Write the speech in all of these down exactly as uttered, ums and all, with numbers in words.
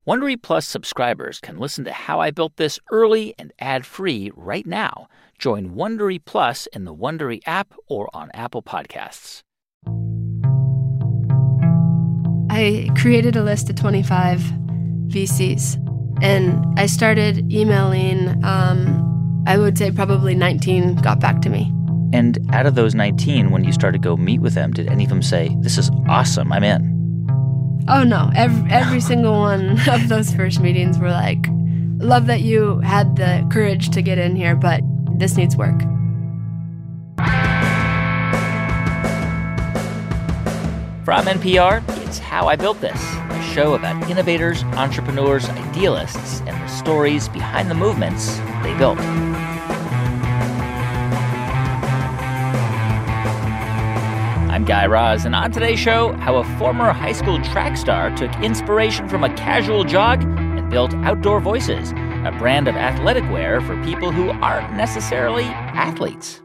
Wondery Plus subscribers can listen to How I Built This early and ad-free right now. Join Wondery Plus in the Wondery app or on Apple Podcasts. I created a list of twenty-five V Cs, and I started emailing, um, I would say probably nineteen got back to me. And out of those nineteen, when you started to go meet with them, did any of them say, "This is awesome, I'm in"? Oh, no. Every, every single one of those first meetings were like, love that you had the courage to get in here, but this needs work. From N P R, it's How I Built This, a show about innovators, entrepreneurs, idealists, and the stories behind the movements they built. I'm Guy Raz, and on today's show, how a former high school track star took inspiration from a casual jog and built Outdoor Voices, a brand of athletic wear for people who aren't necessarily athletes.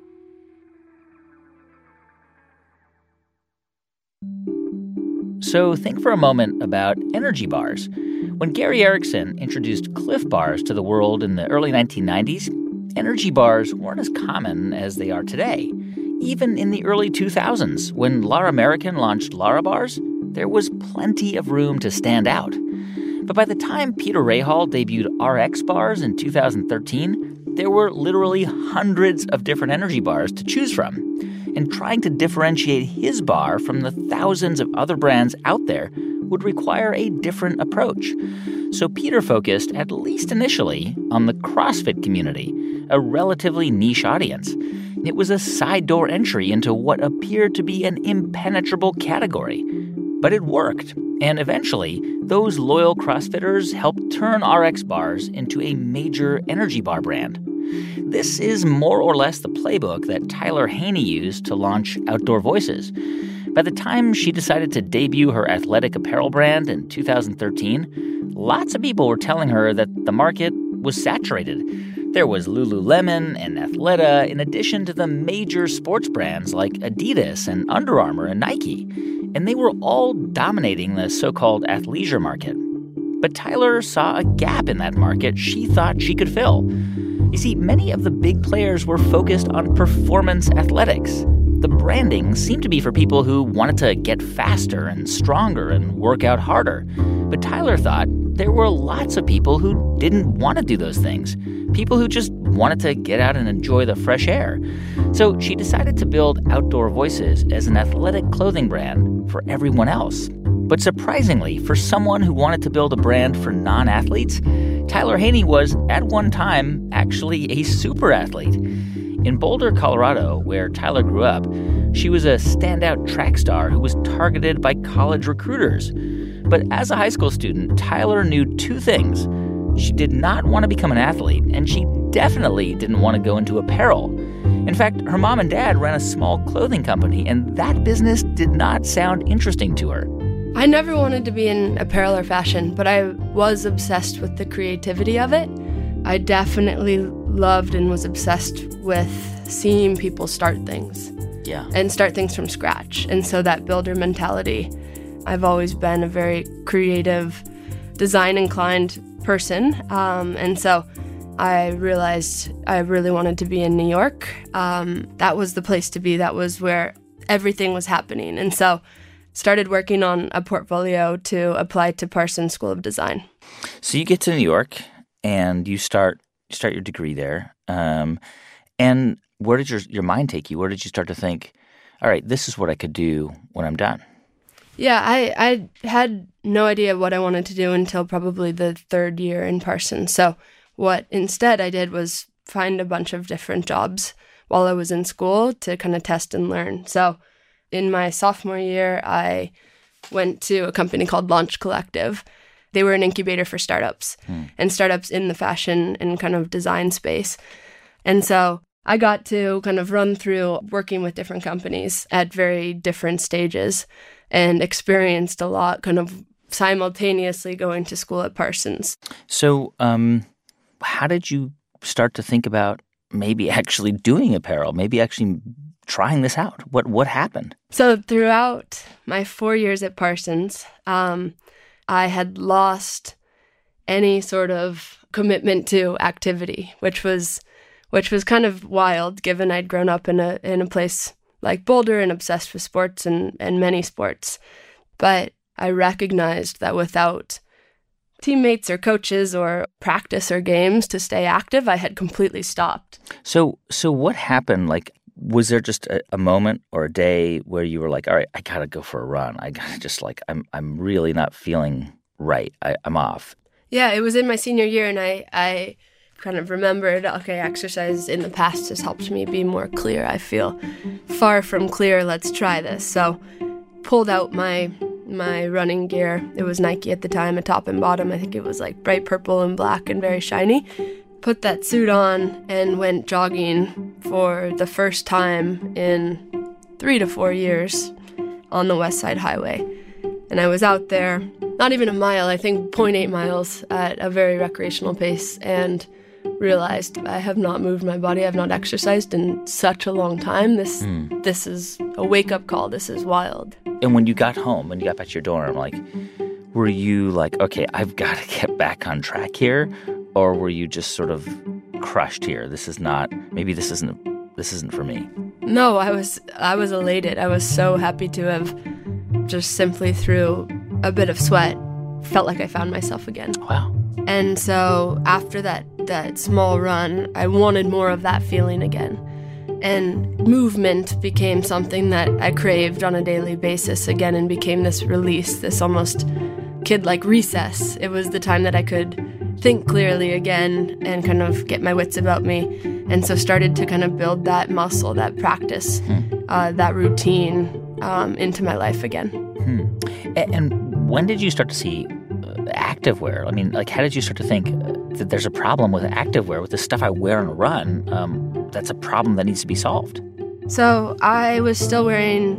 So think for a moment about energy bars. When Gary Erickson introduced Cliff Bars to the world in the early nineteen nineties, energy bars weren't as common as they are today. Even in the early two thousands, when Lara American launched Lara Bars, there was plenty of room to stand out. But by the time Peter Rahal debuted R X Bars in two thousand thirteen, there were literally hundreds of different energy bars to choose from. And trying to differentiate his bar from the thousands of other brands out there would require a different approach. So Peter focused, at least initially, on the CrossFit community, a relatively niche audience. It was a side door entry into what appeared to be an impenetrable category. But it worked, and eventually, those loyal CrossFitters helped turn R X Bars into a major energy bar brand. This is more or less the playbook that Tyler Haney used to launch Outdoor Voices. By the time she decided to debut her athletic apparel brand in two thousand thirteen, lots of people were telling her that the market was saturated. There was Lululemon and Athleta, in addition to the major sports brands like Adidas and Under Armour and Nike. And they were all dominating the so-called athleisure market. But Tyler saw a gap in that market she thought she could fill. You see, many of the big players were focused on performance athletics. The branding seemed to be for people who wanted to get faster and stronger and work out harder. But Tyler thought there were lots of people who didn't want to do those things, people who just wanted to get out and enjoy the fresh air. So she decided to build Outdoor Voices as an athletic clothing brand for everyone else. But surprisingly, for someone who wanted to build a brand for non-athletes, Tyler Haney was, at one time, actually a super athlete. In Boulder, Colorado, where Tyler grew up, she was a standout track star who was targeted by college recruiters. But as a high school student, Tyler knew two things. She did not want to become an athlete, and she definitely didn't want to go into apparel. In fact, her mom and dad ran a small clothing company, and that business did not sound interesting to her. I never wanted to be in apparel or fashion, but I was obsessed with the creativity of it. I definitely loved and was obsessed with seeing people start things. Yeah. And start things from scratch. And so that builder mentality, I've always been a very creative, design-inclined person. Um, and so I realized I really wanted to be in New York. Um, that was the place to be. That was where everything was happening. And so started working on a portfolio to apply to Parsons School of Design. So you get to New York and you start you start your degree there. Um, and where did your your mind take you? Where did you start to think, all right, this is what I could do when I'm done? Yeah, I, I had no idea what I wanted to do until probably the third year in Parsons. So what instead I did was find a bunch of different jobs while I was in school to kind of test and learn. So in my sophomore year, I went to a company called Launch Collective. They were an incubator for startups hmm. and startups in the fashion and kind of design space. And so I got to kind of run through working with different companies at very different stages and experienced a lot kind of simultaneously going to school at Parsons. So um, how did you start to think about maybe actually doing apparel, maybe actually trying this out? What what happened? So throughout my four years at Parsons, um, I had lost any sort of commitment to activity, which was which was kind of wild, given I'd grown up in a in a place like Boulder and obsessed with sports and, and many sports. But I recognized that without teammates or coaches or practice or games to stay active, I had completely stopped. So so what happened? Like, was there just a, a moment or a day where you were like, all right, I got to go for a run. I got to just like, I'm I'm really not feeling right. I, I'm off. Yeah, it was in my senior year, and I, I kind of remembered, okay, exercise in the past has helped me be more clear. I feel far from clear. Let's try this. So pulled out my my running gear. It was Nike at the time, a top and bottom. I think it was like bright purple and black and very shiny. Put that suit on and went jogging for the first time in three to four years on the West Side Highway. And I was out there, not even a mile, I think zero point eight miles at a very recreational pace, and realized I have not moved my body. I have not exercised in such a long time. This mm. this is a wake-up call. This is wild. And when you got home, when you got back to your dorm, like, were you like, okay, I've got to get back on track here? Or were you just sort of crushed here? This is not, maybe this isn't, this isn't for me. No, I was, I was elated. I was so happy to have just simply through a bit of sweat, felt like I found myself again. Wow. And so after that, that small run, I wanted more of that feeling again. And movement became something that I craved on a daily basis again, and became this release, this almost kid-like recess. It was the time that I could think clearly again and kind of get my wits about me. And so started to kind of build that muscle, that practice, hmm. uh, that routine um, into my life again. Hmm. And when did you start to see activewear? I mean, like, how did you start to think that there's a problem with activewear, with the stuff I wear on a run? Um, that's a problem that needs to be solved. So I was still wearing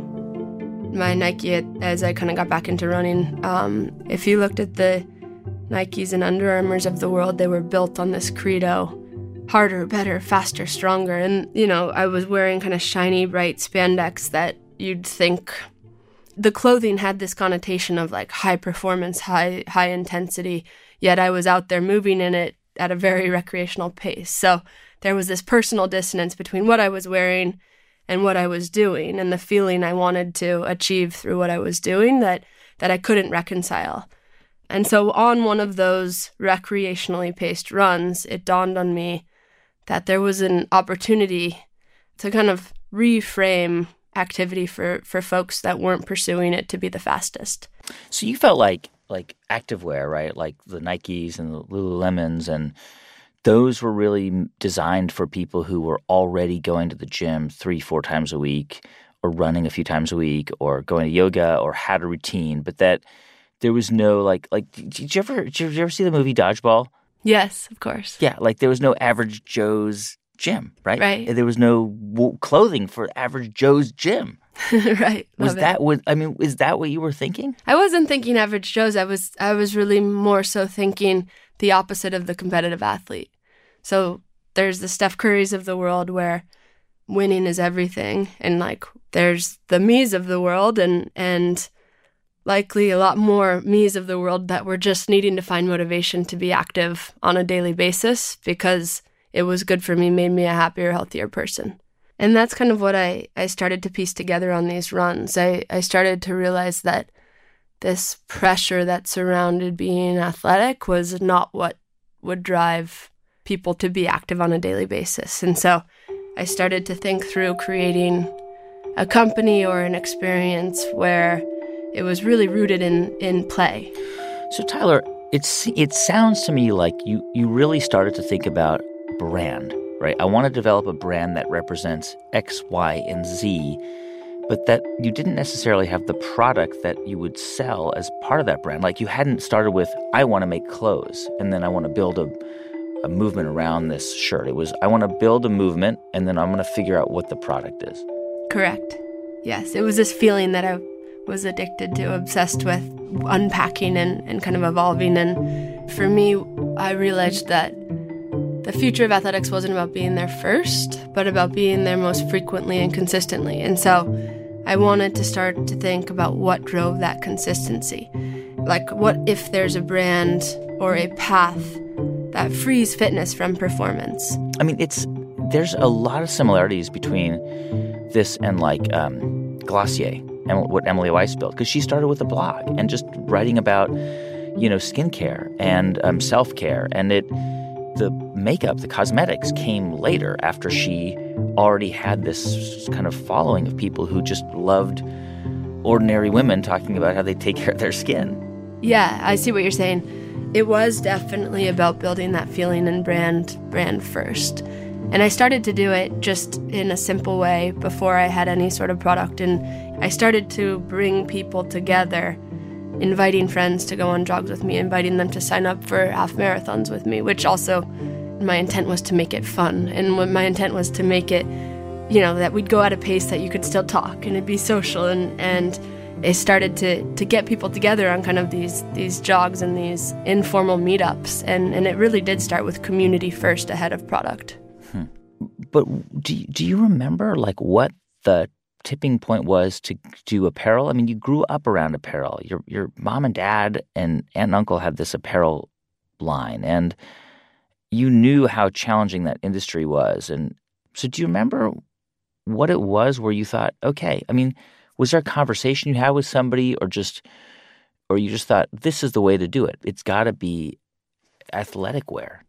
my Nike as I kind of got back into running. Um, if you looked at the Nikes and Under Armours of the world, they were built on this credo: harder, better, faster, stronger. And, you know, I was wearing kind of shiny, bright spandex that you'd think the clothing had this connotation of like high performance, high high intensity, yet I was out there moving in it at a very recreational pace. So there was this personal dissonance between what I was wearing and what I was doing, and the feeling I wanted to achieve through what I was doing that, that I couldn't reconcile. And so on one of those recreationally paced runs, it dawned on me that there was an opportunity to kind of reframe activity for, for folks that weren't pursuing it to be the fastest. So you felt like like activewear, right? Like the Nikes and the Lululemons, and those were really designed for people who were already going to the gym three, four times a week, or running a few times a week, or going to yoga, or had a routine, but that there was no like like. Did you ever did you ever see the movie Dodgeball? Yes, of course. Yeah, like there was no average Joe's gym, right? Right. There was no w- clothing for average Joe's gym. Right. Was Love that it. what I mean? Is that what you were thinking? I wasn't thinking average Joe's. I was I was really more so thinking the opposite of the competitive athlete. So there's the Steph Currys of the world where winning is everything, and like there's the me's of the world, and and likely a lot more me's of the world that were just needing to find motivation to be active on a daily basis because it was good for me, made me a happier, healthier person. And that's kind of what I, I started to piece together on these runs. I, I started to realize that this pressure that surrounded being athletic was not what would drive people to be active on a daily basis. And so I started to think through creating a company or an experience where it was really rooted in, in play. So Tyler, it's it sounds to me like you, you really started to think about brand, right? I want to develop a brand that represents X, Y, and Z, but that you didn't necessarily have the product that you would sell as part of that brand. Like you hadn't started with, I want to make clothes, and then I want to build a, a movement around this shirt. It was, I want to build a movement, and then I'm going to figure out what the product is. Correct. Yes, it was this feeling that I was addicted to, obsessed with unpacking and, and kind of evolving. And for me, I realized that the future of athletics wasn't about being there first, but about being there most frequently and consistently. And so I wanted to start to think about what drove that consistency. Like, what if there's a brand or a path that frees fitness from performance? I mean, it's there's a lot of similarities between this and, like, um, Glossier and what Emily Weiss built, because she started with a blog and just writing about, you know, skincare and um, self-care. And it the makeup, the cosmetics came later after she already had this kind of following of people who just loved ordinary women talking about how they take care of their skin. Yeah, I see what you're saying. It was definitely about building that feeling and brand brand first. And I started to do it just in a simple way before I had any sort of product. And I started to bring people together, inviting friends to go on jogs with me, inviting them to sign up for half marathons with me, which also my intent was to make it fun. And what my intent was to make it, you know, that we'd go at a pace that you could still talk and it'd be social. And, and it started to, to get people together on kind of these these jogs and these informal meetups. And, and it really did start with community first ahead of product. Hmm. But do you, do you remember, like, what the tipping point was to do apparel? I mean, you grew up around apparel. Your your mom and dad and aunt and uncle had this apparel line, and you knew how challenging that industry was. And so do you remember what it was where you thought, okay, I mean, was there a conversation you had with somebody, or just, or you just thought, this is the way to do it? It's got to be athletic wear.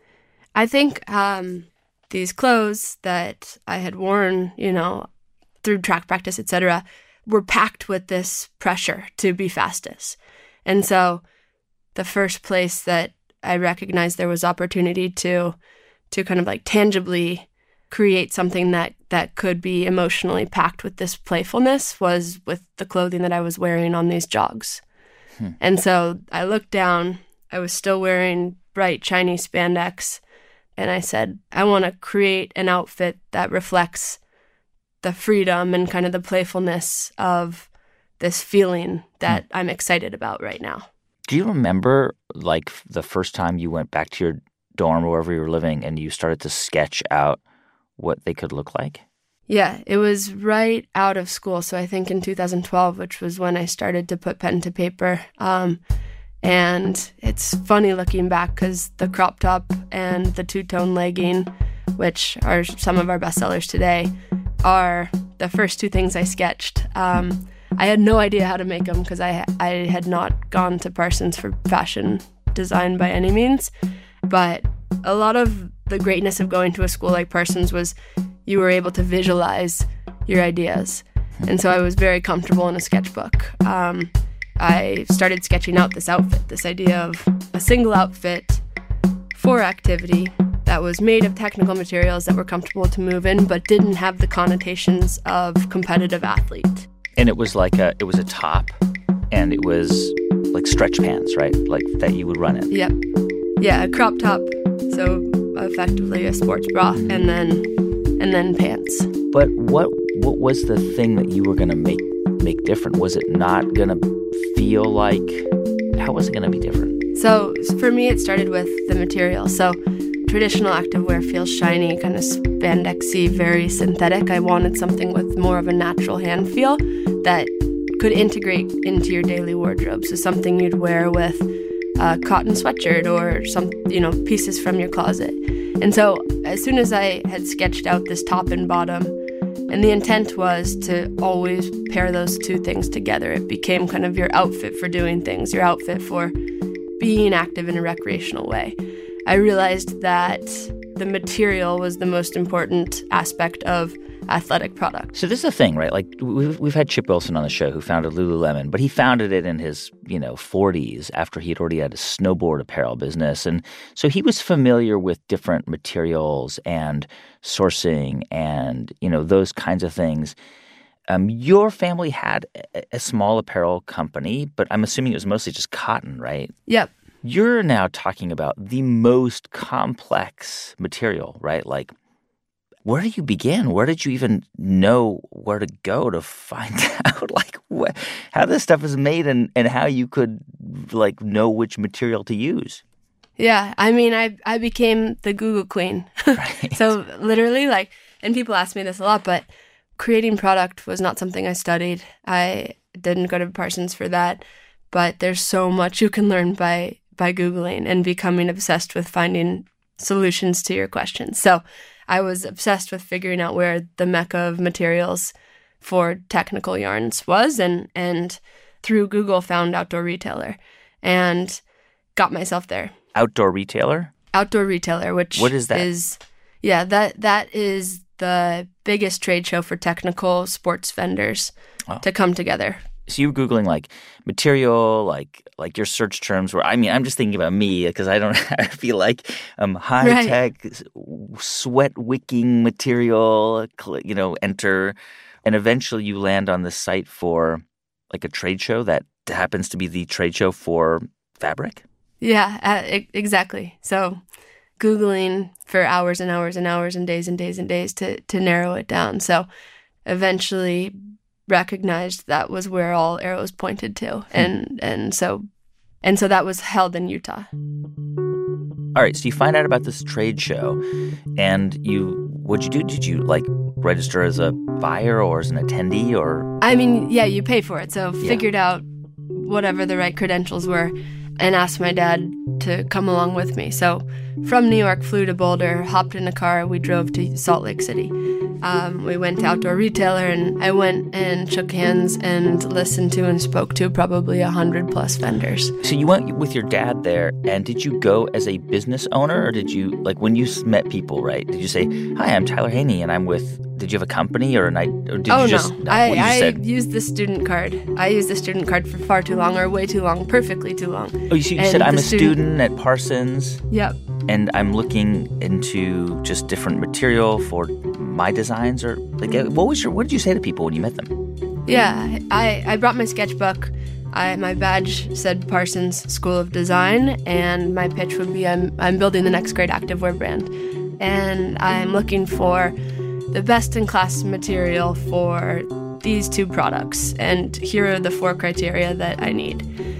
I think um, these clothes that I had worn, you know, through track practice, et cetera, were packed with this pressure to be fastest. And so the first place that I recognized there was opportunity to to kind of like tangibly create something that, that could be emotionally packed with this playfulness was with the clothing that I was wearing on these jogs. Hmm. And so I looked down, I was still wearing bright, shiny spandex, and I said, I want to create an outfit that reflects the freedom and kind of the playfulness of this feeling that hmm. I'm excited about right now. Do you remember, like, the first time you went back to your dorm or wherever you were living and you started to sketch out what they could look like? Yeah, it was right out of school. So I think in two thousand twelve, which was when I started to put pen to paper. Um, and it's funny looking back because the crop top and the two-tone legging, which are some of our bestsellers today, are the first two things I sketched. Um, I had no idea how to make them because I I had not gone to Parsons for fashion design by any means. But a lot of the greatness of going to a school like Parsons was you were able to visualize your ideas. And so I was very comfortable in a sketchbook. Um, I started sketching out this outfit, this idea of a single outfit for activity that was made of technical materials that were comfortable to move in but didn't have the connotations of competitive athlete. And it was like a, it was a top, and it was like stretch pants, right? Like that you would run in. Yep. Yeah, a crop top, so effectively a sports bra, and then and then pants. But what what was the thing that you were going to make make different? Was it not going to feel like, how was it going to be different? So for me, it started with the material. So traditional activewear feels shiny, kind of spandexy, very synthetic. I wanted something with more of a natural hand feel that could integrate into your daily wardrobe. So something you'd wear with a cotton sweatshirt or some, you know, pieces from your closet. And so as soon as I had sketched out this top and bottom, and the intent was to always pair those two things together, it became kind of your outfit for doing things, your outfit for being active in a recreational way. I realized that the material was the most important aspect of athletic product. So this is the thing, right? Like, we've, we've had Chip Wilson on the show who founded Lululemon, but he founded it in his, you know, forties after he had already had a snowboard apparel business. And so he was familiar with different materials and sourcing and, you know, those kinds of things. Um, your family had a, a small apparel company, but I'm assuming it was mostly just cotton, right? Yep. You're now talking about the most complex material, right? Like, where do you begin? Where did you even know where to go to find out, like, what, how this stuff is made and, and how you could, like, know which material to use? Yeah, I mean, I I became the Google queen. Right. So literally, like, and people ask me this a lot, but creating product was not something I studied. I didn't go to Parsons for that. but there's so much you can learn by by Googling and becoming obsessed with finding solutions to your questions. So I was obsessed with figuring out where the mecca of materials for technical yarns was, and and through Google found Outdoor Retailer and got myself there. Outdoor Retailer? Outdoor Retailer, which what is that? Is, yeah, that that is the biggest trade show for technical sports vendors oh. to come together. So you were Googling like material, like like your search terms were, I mean, I'm just thinking about me because I don't I feel like um, high-tech, right. sweat-wicking material, you know, enter. And eventually you land on the site for like a trade show that happens to be the trade show for fabric? Yeah, uh, exactly. So Googling for hours and hours and hours and days and days and days to, to narrow it down. So eventually recognized that was where all arrows pointed to. Hmm. And and so and so that was held in Utah. All right, so you find out about this trade show and you what'd you do? Did you like register as a buyer or as an attendee or I mean, yeah, you pay for it. So yeah. Figured out whatever the right credentials were and asked my dad to come along with me. So from New York, flew to Boulder, hopped in a car, we drove to Salt Lake City. Um, we went to Outdoor Retailer, and I went and shook hands and listened to and spoke to probably a hundred plus vendors. So you went with your dad there, and did you go as a business owner, or did you, like when you met people, right, did you say, hi, I'm Tyler Haney, and I'm with, did you have a company or a night, or did oh, you just? Oh, no, no I, you I said, used the student card. I used the student card for far too long, or way too long, perfectly too long. Oh, you, you said, I'm a student, student at Parsons. Yep. And I'm looking into just different material for my designs, or like, what was your? What did you say to people when you met them? Yeah, I, I brought my sketchbook. I, my badge said Parsons School of Design, and my pitch would be I'm I'm building the next great activewear brand, and I'm looking for the best in class material for these two products, and here are the four criteria that I need.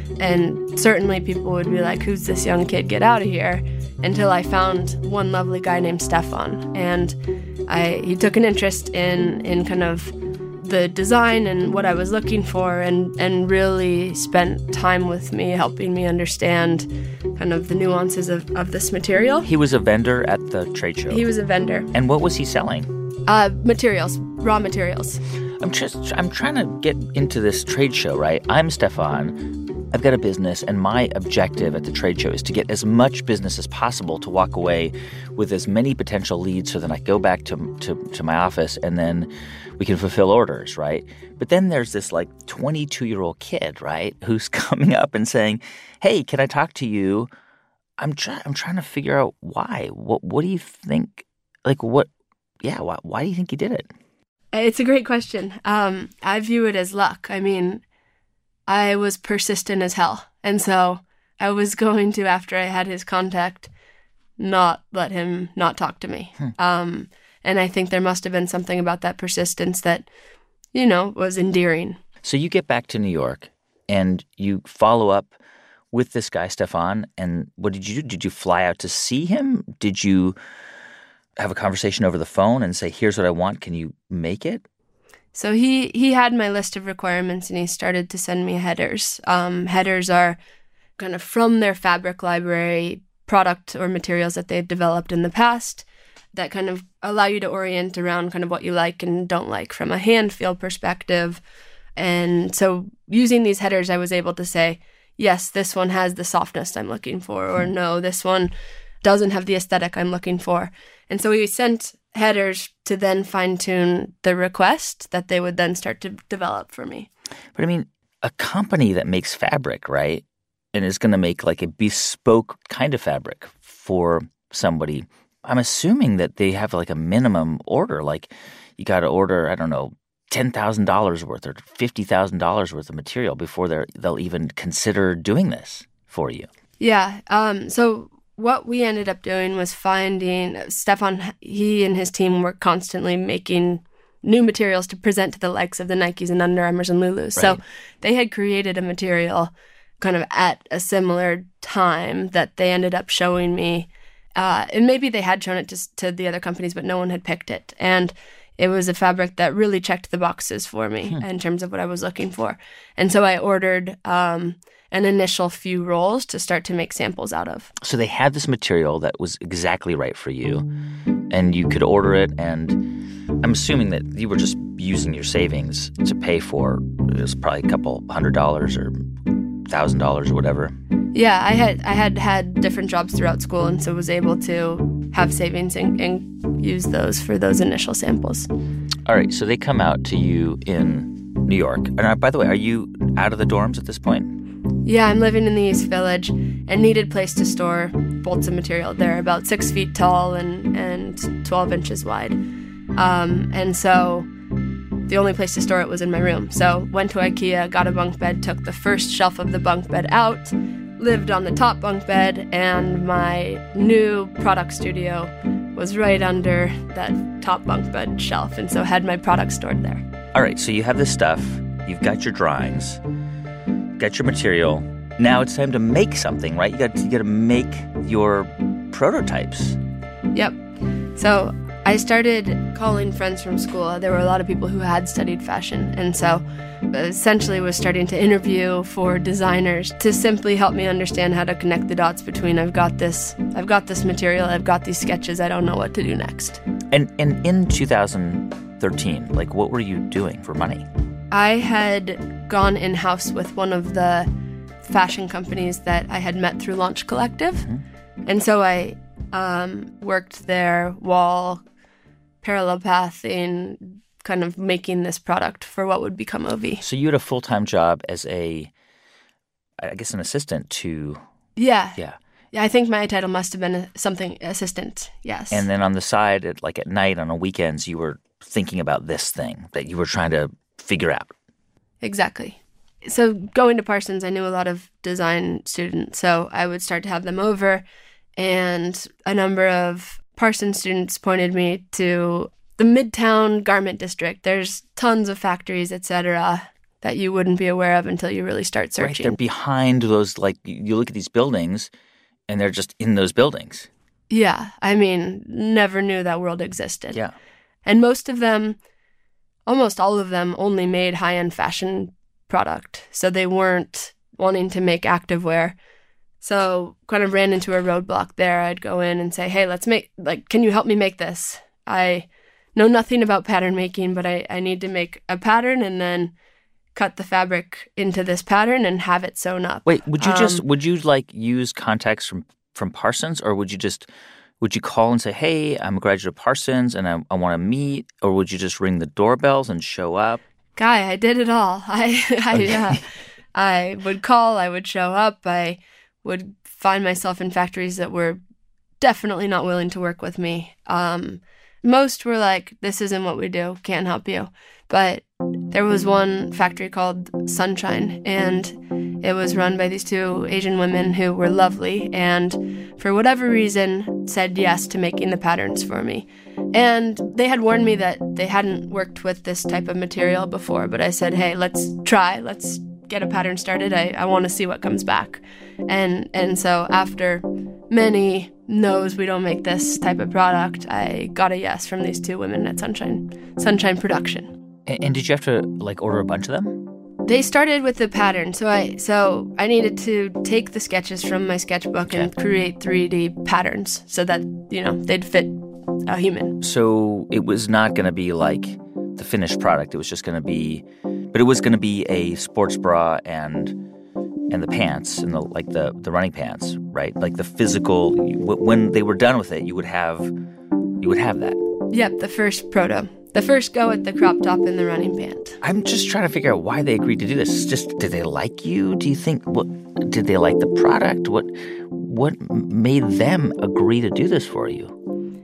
And certainly people would be like, who's this young kid? Get out of here. Until I found one lovely guy named Stefan. And I he took an interest in, in kind of the design and what I was looking for, and, and really spent time with me helping me understand kind of the nuances of, of this material. He was a vendor at the trade show? He was a vendor. And what was he selling? Uh, materials, raw materials. I'm just I'm trying to get into this trade show, right? I'm Stefan. I've got a business, and my objective at the trade show is to get as much business as possible to walk away with as many potential leads so then I go back to, to, to my office and then we can fulfill orders, right? But then there's this like twenty-two-year-old kid, right, who's coming up and saying, hey, can I talk to you? I'm, try- I'm trying to figure out why. What, what do you think? Like what? Yeah, why, why do you think he did it? It's a great question. Um, I view it as luck. I mean, I was persistent as hell. And so I was going to, after I had his contact, not let him not talk to me. Hmm. Um, and I think there must have been something about that persistence that, you know, was endearing. So you get back to New York and you follow up with this guy, Stefan. And what did you do? Did you fly out to see him? Did you have a conversation over the phone and say, here's what I want. Can you make it? So he, he had my list of requirements, and he started to send me headers. Um, headers are kind of from their fabric library, product or materials that they've developed in the past that kind of allow you to orient around kind of what you like and don't like from a hand feel perspective. And so using these headers, I was able to say, yes, this one has the softness I'm looking for, or no, this one doesn't have the aesthetic I'm looking for. And so we sent headers to then fine-tune the request that they would then start to develop for me. But I mean, a company that makes fabric, right, and is going to make like a bespoke kind of fabric for somebody, I'm assuming that they have like a minimum order. Like you got to order, I don't know, ten thousand dollars worth or fifty thousand dollars worth of material before they're, they'll even consider doing this for you. Yeah. Um, so what we ended up doing was finding Stefan, he and his team were constantly making new materials to present to the likes of the Nikes and Under Armours and Lulus. Right. So they had created a material kind of at a similar time that they ended up showing me. Uh, and maybe they had shown it to, to the other companies, but no one had picked it. And it was a fabric that really checked the boxes for me hmm. in terms of what I was looking for. And so I ordered um, an initial few rolls to start to make samples out of. So they had this material that was exactly right for you, and you could order it, and I'm assuming that you were just using your savings to pay for it. Was probably a couple hundred dollars or thousand dollars or whatever. Yeah, I had I had had different jobs throughout school, and so was able to have savings and, and use those for those initial samples. All right, so they come out to you in New York. And uh, by the way, are you out of the dorms at this point? Yeah, I'm living in the East Village and needed place to store bolts of material. They're about six feet tall and, and twelve inches wide. Um, and so the only place to store it was in my room. So went to IKEA, got a bunk bed, took the first shelf of the bunk bed out, lived on the top bunk bed, and my new product studio was right under that top bunk bed shelf, and so had my products stored there. All right, so you have this stuff, you've got your drawings, got your material. Now it's time to make something, right? You got you got to make your prototypes. Yep. So I started calling friends from school. There were a lot of people who had studied fashion, and so essentially was starting to interview for designers to simply help me understand how to connect the dots between I've got this, I've got this material, I've got these sketches, I don't know what to do next. And and in two thousand thirteen, like what were you doing for money? I had gone in-house with one of the fashion companies that I had met through Launch Collective, mm-hmm. and so I um, worked there while parallel pathing, kind of making this product for what would become O V. So you had a full-time job as a, I guess, an assistant to... Yeah. Yeah. Yeah, I think my title must have been something assistant, yes. And then on the side, at, like at night, on the weekends, you were thinking about this thing that you were trying to figure out. Exactly. So going to Parsons, I knew a lot of design students, so I would start to have them over, and a number of Parsons students pointed me to the Midtown Garment District. There's tons of factories, et cetera, that you wouldn't be aware of until you really start searching. Right, they're behind those, like, you look at these buildings, and they're just in those buildings. Yeah, I mean, never knew that world existed. Yeah. And most of them, almost all of them, only made high-end fashion product. So they weren't wanting to make activewear. So kind of ran into a roadblock there. I'd go in and say, hey, let's make, like, can you help me make this? I know nothing about pattern making, but I, I need to make a pattern and then cut the fabric into this pattern and have it sewn up. Wait, would you um, just, would you like use contacts from, from Parsons, or would you just, would you call and say, hey, I'm a graduate of Parsons and I, I want to meet, or would you just ring the doorbells and show up? Guy, I did it all. I, I, okay. uh, I would call, I would show up, I would find myself in factories that were definitely not willing to work with me. Um, most were like, this isn't what we do, can't help you. But there was one factory called Sunshine, and it was run by these two Asian women who were lovely and for whatever reason said yes to making the patterns for me. And they had warned me that they hadn't worked with this type of material before, but I said, hey, let's try, let's get a pattern started. I, I want to see what comes back. And and so after many no's, we don't make this type of product, I got a yes from these two women at Sunshine, Sunshine Production. And, and did you have to, like, order a bunch of them? They started with the pattern. So I so I needed to take the sketches from my sketchbook okay. and create three D patterns so that, you know, they'd fit a human. So it was not going to be like the finished product. It was just going to be, but it was going to be a sports bra and and the pants and the like the the running pants, right? Like the physical. When they were done with it, you would have you would have that. Yep, the first proto. The first go at the crop top and the running pant. I'm just trying to figure out why they agreed to do this. It's just, did they like you? Do you think, what, did they like the product? What what made them agree to do this for you?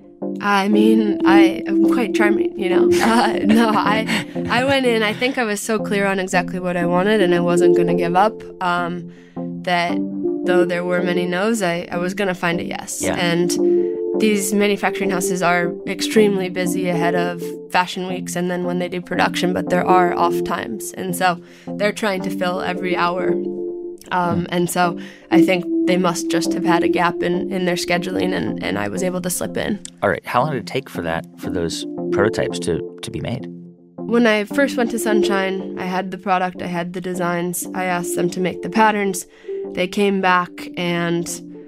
I mean, I am quite charming, you know. Uh, no, I I went in, I think I was so clear on exactly what I wanted and I wasn't going to give up, um, that though there were many no's, I, I was going to find a yes. Yeah. And these manufacturing houses are extremely busy ahead of fashion weeks and then when they do production, but there are off times. And so they're trying to fill every hour. Um, and so I think they must just have had a gap in, in their scheduling, and, and I was able to slip in. All right. How long did it take for that, for those prototypes to, to be made? When I first went to Sunshine, I had the product, I had the designs. I asked them to make the patterns. They came back and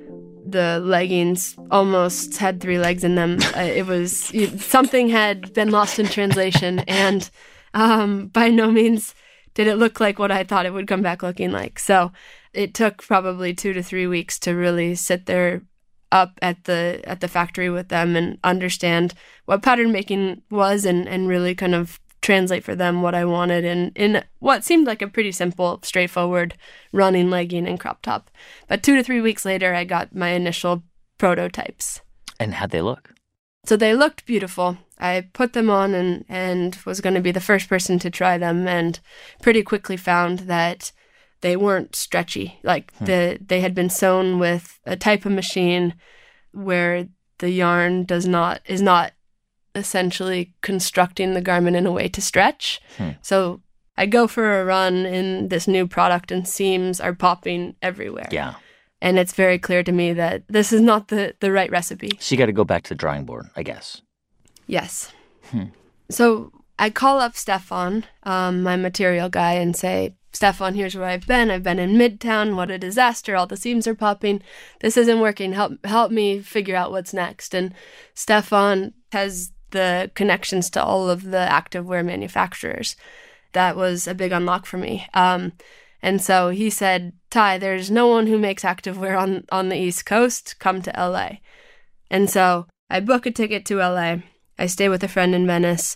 the leggings almost had three legs in them. Uh, it was something had been lost in translation, and um, by no means did it look like what I thought it would come back looking like. So it took probably two to three weeks to really sit there up at the at the factory with them and understand what pattern making was, and, and really kind of translate for them what I wanted in, in what seemed like a pretty simple, straightforward running legging and crop top. But two to three weeks later, I got my initial prototypes. And how'd they look? So they looked beautiful. I put them on and, and was going to be the first person to try them, and pretty quickly found that they weren't stretchy. Like hmm. the they had been sewn with a type of machine where the yarn does not is not essentially constructing the garment in a way to stretch. Hmm. So I go for a run in this new product and seams are popping everywhere. Yeah. And it's very clear to me that this is not the, the right recipe. So you got to go back to the drawing board, I guess. Yes. Hmm. So I call up Stefan, um, my material guy, and say, Stefan, here's where I've been. I've been in Midtown. What a disaster. All the seams are popping. This isn't working. Help help me figure out what's next. And Stefan has the connections to all of the activewear manufacturers. That was a big unlock for me. Um, and so he said, Ty, there's no one who makes activewear on, on the East Coast. Come to L A. And so I book a ticket to L A. I stay with a friend in Venice,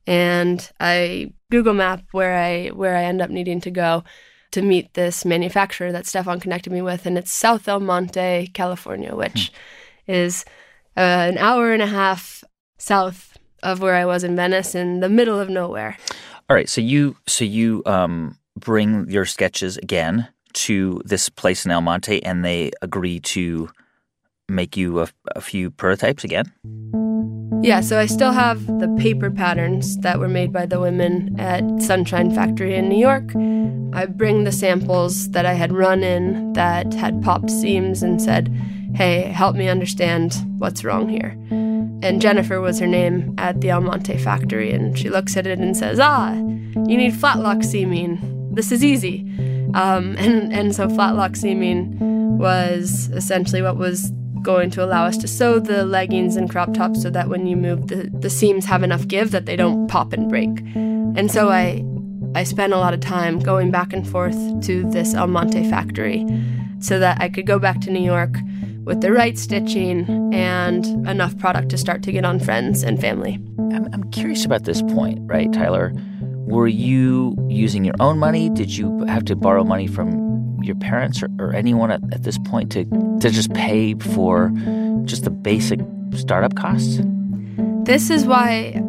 and I Google Map where I where I end up needing to go to meet this manufacturer that Stefan connected me with, and it's South El Monte, California, which hmm. is uh, an hour and a half south of where I was in Venice, in the middle of nowhere. All right, so you so you um, bring your sketches again to this place in El Monte, and they agree to make you a, a few prototypes again? Yeah, so I still have the paper patterns that were made by the women at Sunshine Factory in New York. I bring the samples that I had run in that had popped seams and said, hey, help me understand what's wrong here. And Jennifer was her name at the El Monte factory, and she looks at it and says, ah, you need flat lock seaming. This is easy. Um, and, and so flat lock seaming was essentially what was going to allow us to sew the leggings and crop tops so that when you move, the, the seams have enough give that they don't pop and break. And so I I spent a lot of time going back and forth to this El Monte factory so that I could go back to New York with the right stitching and enough product to start to get on friends and family. I'm, I'm curious about this point, right, Tyler? Were you using your own money? Did you have to borrow money from your parents or, or anyone at, at this point to, to just pay for just the basic startup costs? This is why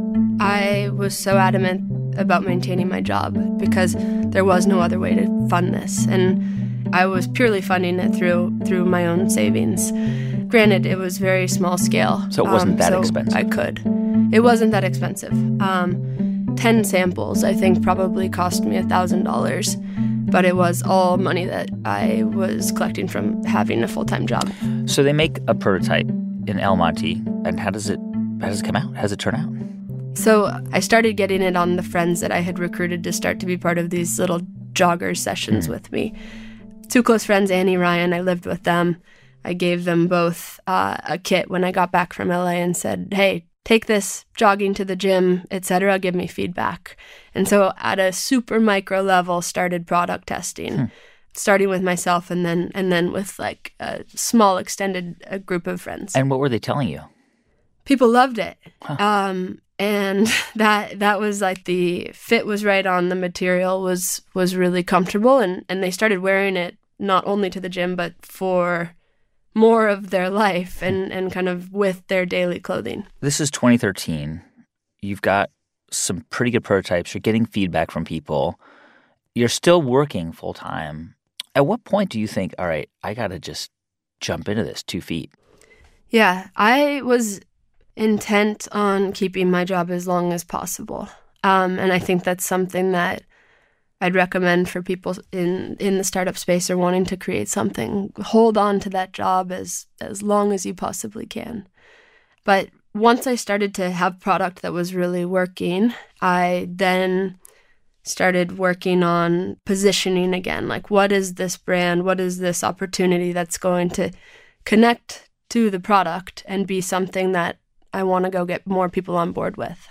I was so adamant about maintaining my job, because there was no other way to fund this. And I was purely funding it through through my own savings. Granted, it was very small scale. So it wasn't um, that so expensive? I could. It wasn't that expensive. Um, ten samples, I think, probably cost me one thousand dollars. But it was all money that I was collecting from having a full-time job. So they make a prototype in El Monte, and how does it how does it come out? How does it turn out? So I started getting it on the friends that I had recruited to start to be part of these little jogger sessions mm. with me. Two close friends, Annie, Ryan, I lived with them. I gave them both uh, a kit when I got back from L A and said, hey, take this jogging to the gym, et cetera, give me feedback. And so at a super micro level, started product testing, hmm. starting with myself and then and then with like a small extended a group of friends. And what were they telling you? People loved it. Huh. Um, and that that was like the fit was right on, the material was was really comfortable, and, and they started wearing it not only to the gym, but for more of their life and, and kind of with their daily clothing. This is twenty thirteen. You've got some pretty good prototypes. You're getting feedback from people. You're still working full time. At what point do you think, all right, I got to just jump into this two feet? Yeah, I was intent on keeping my job as long as possible. Um, and I think that's something that I'd recommend for people in, in the startup space or wanting to create something. Hold on to that job as, as long as you possibly can. But once I started to have product that was really working, I then started working on positioning again. Like, what is this brand? What is this opportunity that's going to connect to the product and be something that I want to go get more people on board with?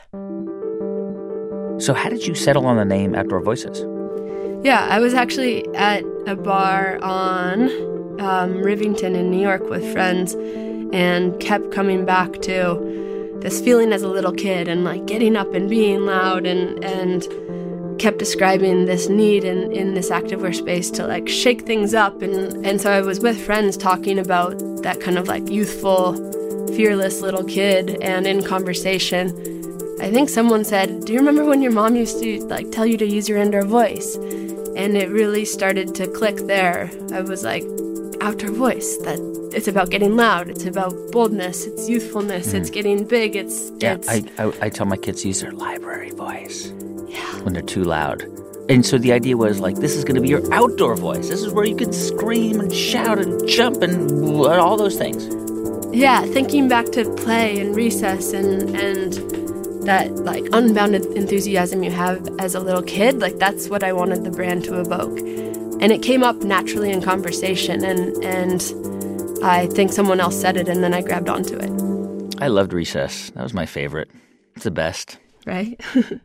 So how did you settle on the name Outdoor Voices? Yeah, I was actually at a bar on um, Rivington in New York with friends and kept coming back to this feeling as a little kid and like getting up and being loud and and kept describing this need in, in this activewear space to like shake things up. And, and so I was with friends talking about that kind of like youthful, fearless little kid. And in conversation, I think someone said, do you remember when your mom used to like tell you to use your indoor voice? And it really started to click there. I was like, outdoor voice, that it's about getting loud, it's about boldness, it's youthfulness, mm. it's getting big, it's... Yeah, it's... I, I, I tell my kids to use their library voice. Yeah. When they're too loud. And so the idea was like, this is going to be your outdoor voice. This is where you can scream and shout and jump and all those things. Yeah, thinking back to play and recess and and that like unbounded enthusiasm you have as a little kid, like that's what I wanted the brand to evoke. And it came up naturally in conversation, and and I think someone else said it, and then I grabbed onto it. I loved recess. That was my favorite. It's the best. Right?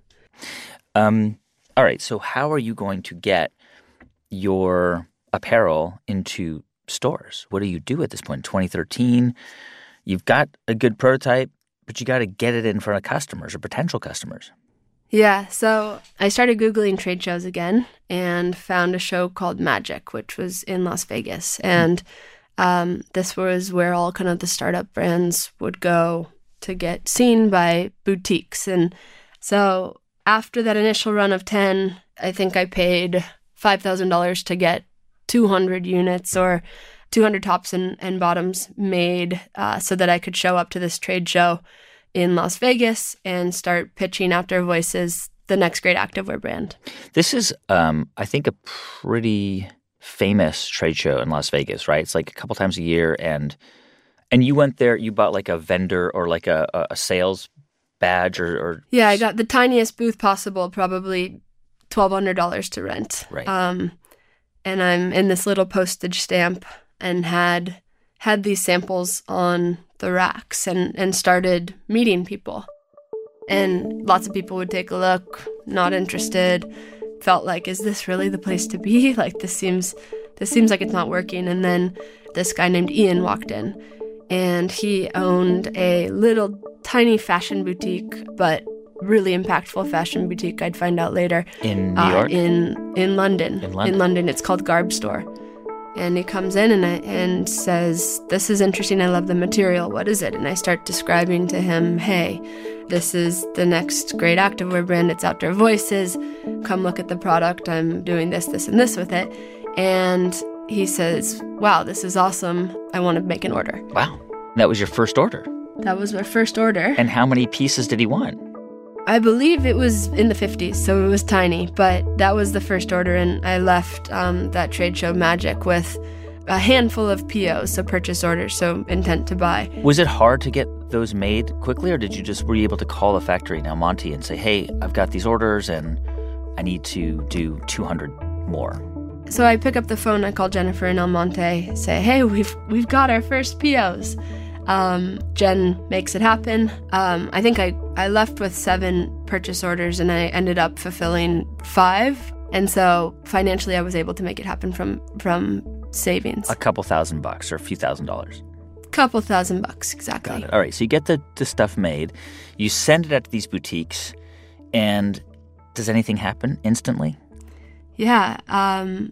um. All right, so how are you going to get your apparel into stores? What do you do at this point? twenty thirteen, you've got a good prototype, but you got to get it in front of customers or potential customers. Yeah, so I started Googling trade shows again and found a show called Magic, which was in Las Vegas. And um, this was where all kind of the startup brands would go to get seen by boutiques. And so after that initial run of ten, I think I paid five thousand dollars to get two hundred units or two hundred tops and, and bottoms made uh, so that I could show up to this trade show in Las Vegas and start pitching Outdoor Voices, the next great activewear brand. This is, um, I think, a pretty famous trade show in Las Vegas, right? It's like a couple times a year, and and you went there, you bought like a vendor or like a, a sales badge or, or... Yeah, I got the tiniest booth possible, probably twelve hundred dollars to rent. Right. Um, and I'm in this little postage stamp and had had these samples on the racks and, and started meeting people. And lots of people would take a look, not interested, felt like, is this really the place to be? Like, this seems this seems like it's not working. And then this guy named Ian walked in, and he owned a little tiny fashion boutique, but really impactful fashion boutique, I'd find out later. In New uh, York? In, in London. In London. In London. It's called Garb Store. And he comes in and I, and says, this is interesting, I love the material, what is it? And I start describing to him, hey, this is the next great activewear brand, it's Outdoor Voices, come look at the product, I'm doing this, this, and this with it. And he says, wow, this is awesome, I want to make an order. Wow, that was your first order? That was my first order. And how many pieces did he want? I believe it was in the fifties, so it was tiny, but that was the first order, and I left um, that trade show Magic with a handful of P Os, so purchase orders, so intent to buy. Was it hard to get those made quickly, or did you just, were you able to call the factory in El Monte and say, hey, I've got these orders and I need to do two hundred more? So I pick up the phone, I call Jennifer in El Monte, say, hey, we've we've got our first P Os. Um, Jen makes it happen. Um, I think I, I left with seven purchase orders and I ended up fulfilling five. And so financially I was able to make it happen from, from savings. A couple thousand bucks or a few thousand dollars. Couple thousand bucks, exactly. Got it. All right, so you get the, the stuff made. You send it out to these boutiques, and does anything happen instantly? Yeah. Um,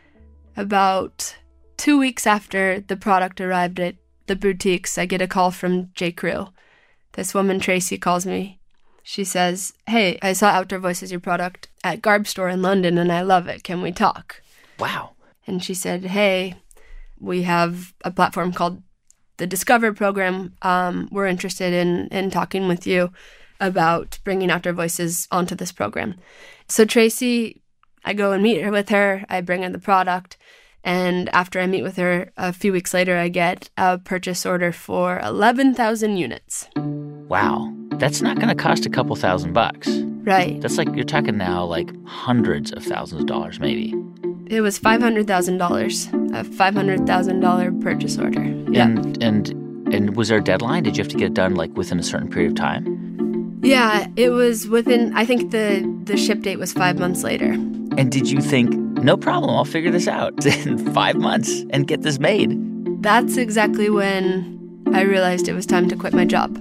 about two weeks after the product arrived at the boutiques, I get a call from J. Crew. This woman, Tracy, calls me. She says, hey, I saw Outdoor Voices, your product, at Garb Store in London, and I love it. Can we talk? Wow. And she said, hey, we have a platform called the Discover Program. Um, we're interested in, in talking with you about bringing Outdoor Voices onto this program. So Tracy, I go and meet her with her. I bring her the product. And after I meet with her a few weeks later, I get a purchase order for eleven thousand units. Wow. That's not going to cost a couple thousand bucks. Right. That's like, you're talking now like hundreds of thousands of dollars maybe. It was five hundred thousand dollars, a five hundred thousand dollars purchase order. Yeah. And, and, and was there a deadline? Did you have to get it done like within a certain period of time? Yeah, it was within, I think the, the ship date was five months later. And did you think, no problem, I'll figure this out in five months and get this made? That's exactly when I realized it was time to quit my job.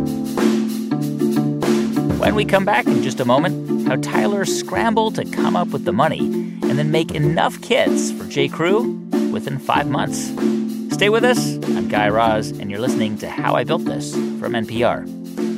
When we come back in just a moment, how Tyler scrambled to come up with the money and then make enough kits for J. Crew within five months. Stay with us. I'm Guy Raz, and you're listening to How I Built This from N P R.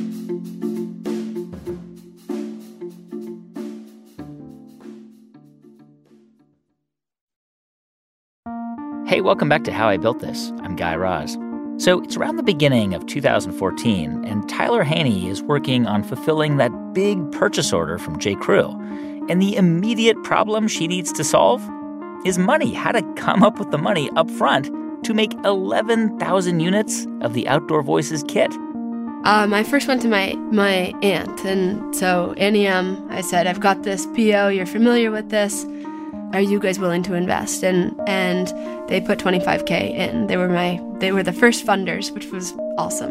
Hey, welcome back to How I Built This. I'm Guy Raz. So it's around the beginning of two thousand fourteen, and Tyler Haney is working on fulfilling that big purchase order from J. Crew. And the immediate problem she needs to solve is money, how to come up with the money up front to make eleven thousand units of the Outdoor Voices kit. Um, I first went to my, my aunt, and so Annie M., I said, I've got this P O, you're familiar with this. Are you guys willing to invest? And and they put twenty-five K in. They were my they were the first funders, which was awesome.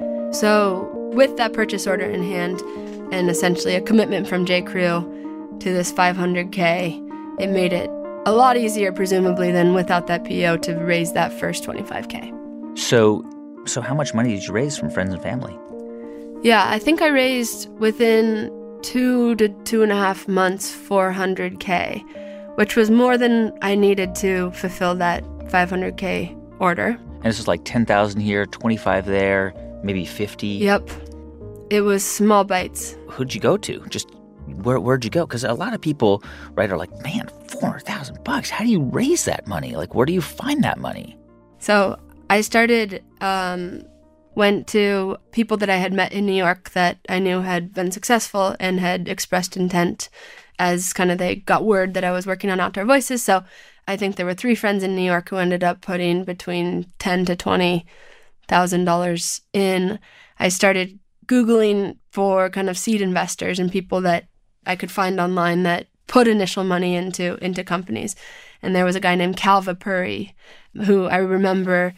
So with that purchase order in hand and essentially a commitment from J. Crew to this five hundred K, it made it a lot easier, presumably, than without that P O to raise that first twenty-five K. So so how much money did you raise from friends and family? Yeah, I think I raised within two to two and a half months four hundred K, which was more than I needed to fulfill that five hundred K order. And this was like ten thousand here, twenty-five there, maybe fifty? Yep. It was small bites. Who'd you go to? Just where, where'd you go? Because a lot of people, right, are like, man, four hundred thousand bucks. How do you raise that money? Like, where do you find that money? So I started, um, went to people that I had met in New York that I knew had been successful and had expressed intent as kind of they got word that I was working on Outdoor Voices. So I think there were three friends in New York who ended up putting between ten to twenty thousand dollars in. I started Googling for kind of seed investors and people that I could find online that put initial money into into companies. And there was a guy named Cal Vapuri who I remember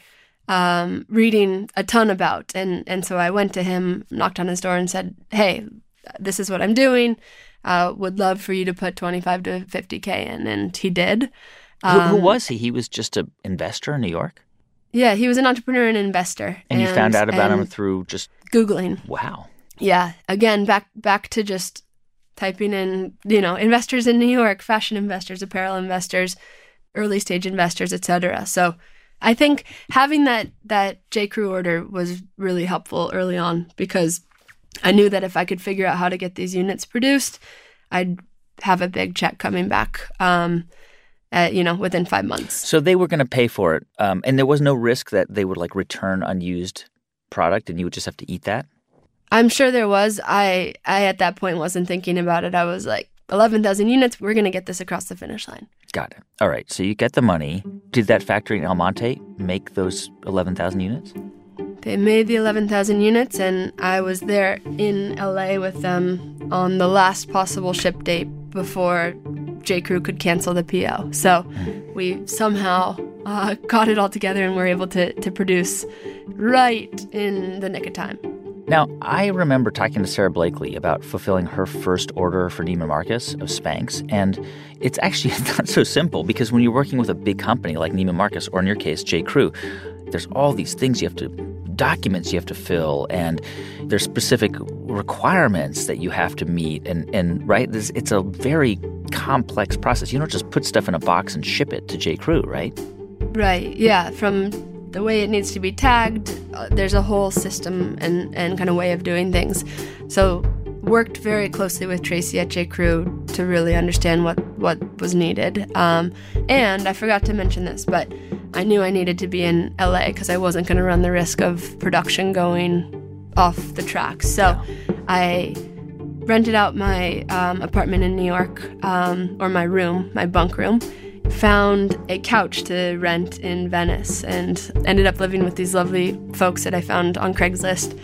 um, reading a ton about. And, and so I went to him, knocked on his door and said, hey, this is what I'm doing. Uh, would love for you to put twenty-five to fifty K in. And he did. Um, who, who Um, was he? He was just an investor in New York? Yeah, he was an entrepreneur and investor. And, and you found out about him and through just Googling. Wow. Yeah. Again, back back to just typing in, you know, investors in New York, fashion investors, apparel investors, early stage investors, et cetera. So I think having that that J. Crew order was really helpful early on because I knew that if I could figure out how to get these units produced, I'd have a big check coming back, um, at, you know, within five months. So they were going to pay for it, um, and there was no risk that they would like return unused product, and you would just have to eat that? I'm sure there was. I, I at that point wasn't thinking about it. I was like, eleven thousand units, we're going to get this across the finish line. Got it. All right, so you get the money. Did that factory in El Monte make those eleven thousand units? They made the eleven thousand units, and I was there in L A with them on the last possible ship date before J. Crew could cancel the P O. So we somehow uh, got it all together and were able to, to produce right in the nick of time. Now, I remember talking to Sarah Blakely about fulfilling her first order for Neiman Marcus of Spanx, and it's actually not so simple because when you're working with a big company like Neiman Marcus, or in your case, J. Crew, there's all these things you have to, documents you have to fill, and there's specific requirements that you have to meet, and, and right, this, it's a very complex process. You don't just put stuff in a box and ship it to J. Crew, right? Right, yeah, from the way it needs to be tagged, uh, there's a whole system and, and kind of way of doing things. So worked very closely with Tracy at J. Crew to really understand what, what was needed. Um, and I forgot to mention this, but I knew I needed to be in L A because I wasn't going to run the risk of production going off the tracks. So yeah. I rented out my um, apartment in New York, um, or my room, my bunk room, found a couch to rent in Venice, and ended up living with these lovely folks that I found on Craigslist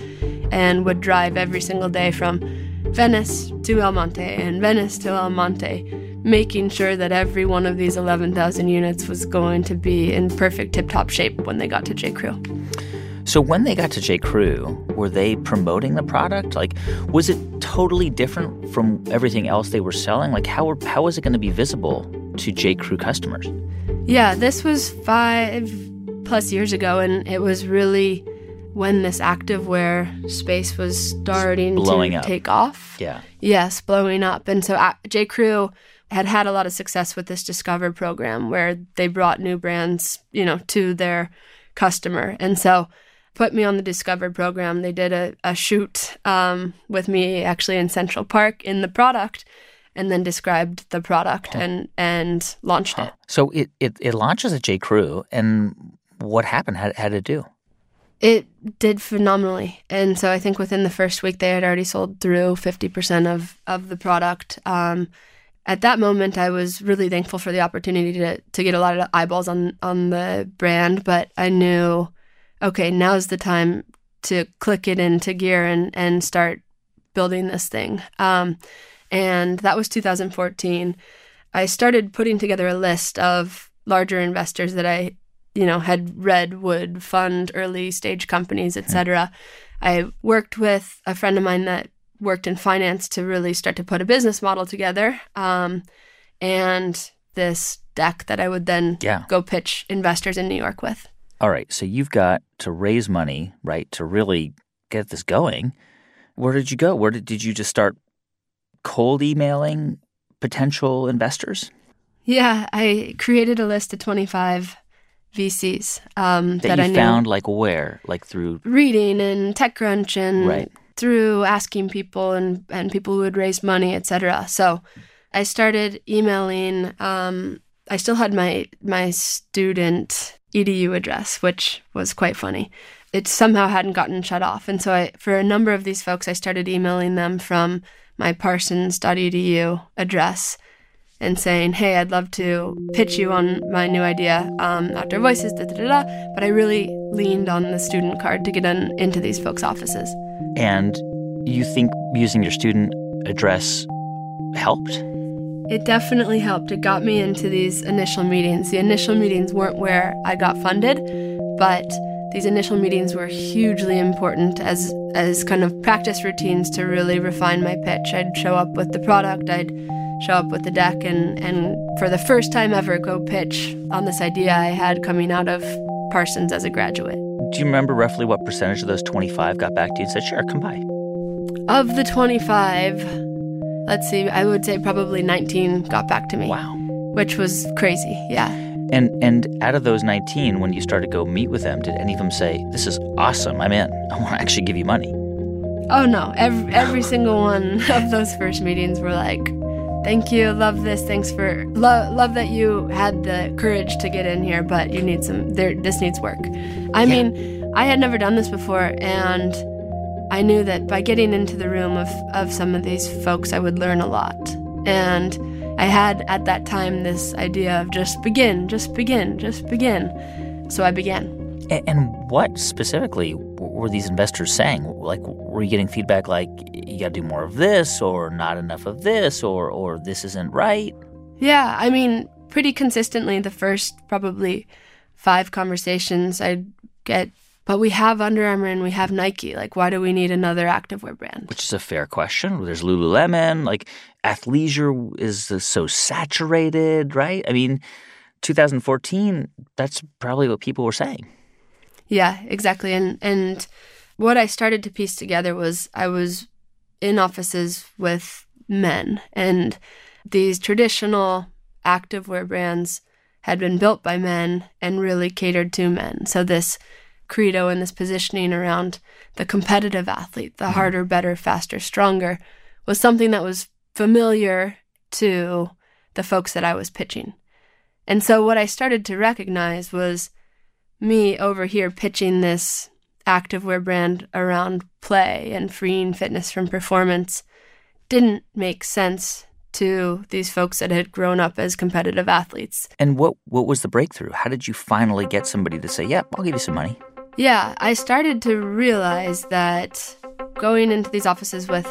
and would drive every single day from Venice to El Monte and Venice to El Monte, making sure that every one of these eleven thousand units was going to be in perfect tip-top shape when they got to J. Crew. So when they got to J. Crew, were they promoting the product? Like, was it totally different from everything else they were selling? Like, how were, how was it going to be visible to J. Crew customers? Yeah, this was five plus years ago, and it was really when this activewear space was starting blowing to up. take off. Yeah. Yes, blowing up. And so uh, J. Crew had had a lot of success with this Discover program where they brought new brands, you know, to their customer. And so put me on the Discover program. They did a, a shoot um, with me actually in Central Park in the product, and then described the product huh. and and launched huh. it. So it, it, it launches at J. Crew, and what happened? How, how did it do? It did phenomenally. And so I think within the first week, they had already sold through fifty percent of, of the product. Um, at that moment, I was really thankful for the opportunity to to get a lot of eyeballs on, on the brand, but I knew, okay, now's the time to click it into gear and, and start building this thing. Um, and that was two thousand fourteen. I started putting together a list of larger investors that I, you know, had read would fund early stage companies, et cetera. I worked with a friend of mine that worked in finance to really start to put a business model together. Um, and this deck that I would then yeah. go pitch investors in New York with. All right, so you've got to raise money, right, to really get this going. Where did you go? Where did, did you just start cold emailing potential investors? Yeah, I created a list of twenty-five V Cs um, that, that you I knew. Found, like where? Like through reading and TechCrunch and right. through asking people and, and people who would raise money, et cetera. So I started emailing. Um, I still had my my student E D U address, which was quite funny. It somehow hadn't gotten shut off. And so I, for a number of these folks, I started emailing them from my parsons dot e d u address and saying, hey, I'd love to pitch you on my new idea, um, Outdoor Voices, da da da da. But I really leaned on the student card to get in, into these folks' offices. And you think using your student address helped? It definitely helped. It got me into these initial meetings. The initial meetings weren't where I got funded, but these initial meetings were hugely important as as kind of practice routines to really refine my pitch. I'd show up with the product, I'd show up with the deck, and, and for the first time ever go pitch on this idea I had coming out of Parsons as a graduate. Do you remember roughly what percentage of those twenty-five got back to you and said, sure, come by? Of the twenty-five, let's see, I would say probably nineteen got back to me. Wow. Which was crazy, yeah. And and out of those nineteen, when you started to go meet with them, did any of them say, this is awesome, I'm in, I want to actually give you money? Oh, no. Every, every single one of those first meetings were like, thank you, love this, thanks for, lo- love that you had the courage to get in here, but you need some, there, this needs work. I yeah. mean, I had never done this before, and I knew that by getting into the room of, of some of these folks, I would learn a lot. And I had at that time this idea of just begin, just begin, just begin. So I began. And, and what specifically were these investors saying? Like, were you getting feedback like, you got to do more of this, or not enough of this, or or this isn't right? Yeah, I mean, pretty consistently the first probably five conversations I'd get, but we have Under Armour and we have Nike. Like, why do we need another activewear brand? Which is a fair question. There's Lululemon. Like, athleisure is so saturated, right? I mean, two thousand fourteen, that's probably what people were saying. Yeah, exactly. And and what I started to piece together was I was in offices with men, and these traditional activewear brands had been built by men and really catered to men. So this credo and this positioning around the competitive athlete, the harder, better, faster, stronger, was something that was familiar to the folks that I was pitching. And so what I started to recognize was me over here pitching this activewear brand around play and freeing fitness from performance didn't make sense to these folks that had grown up as competitive athletes. And what, what was the breakthrough? How did you finally get somebody to say, yep, I'll give you some money? Yeah, I started to realize that going into these offices with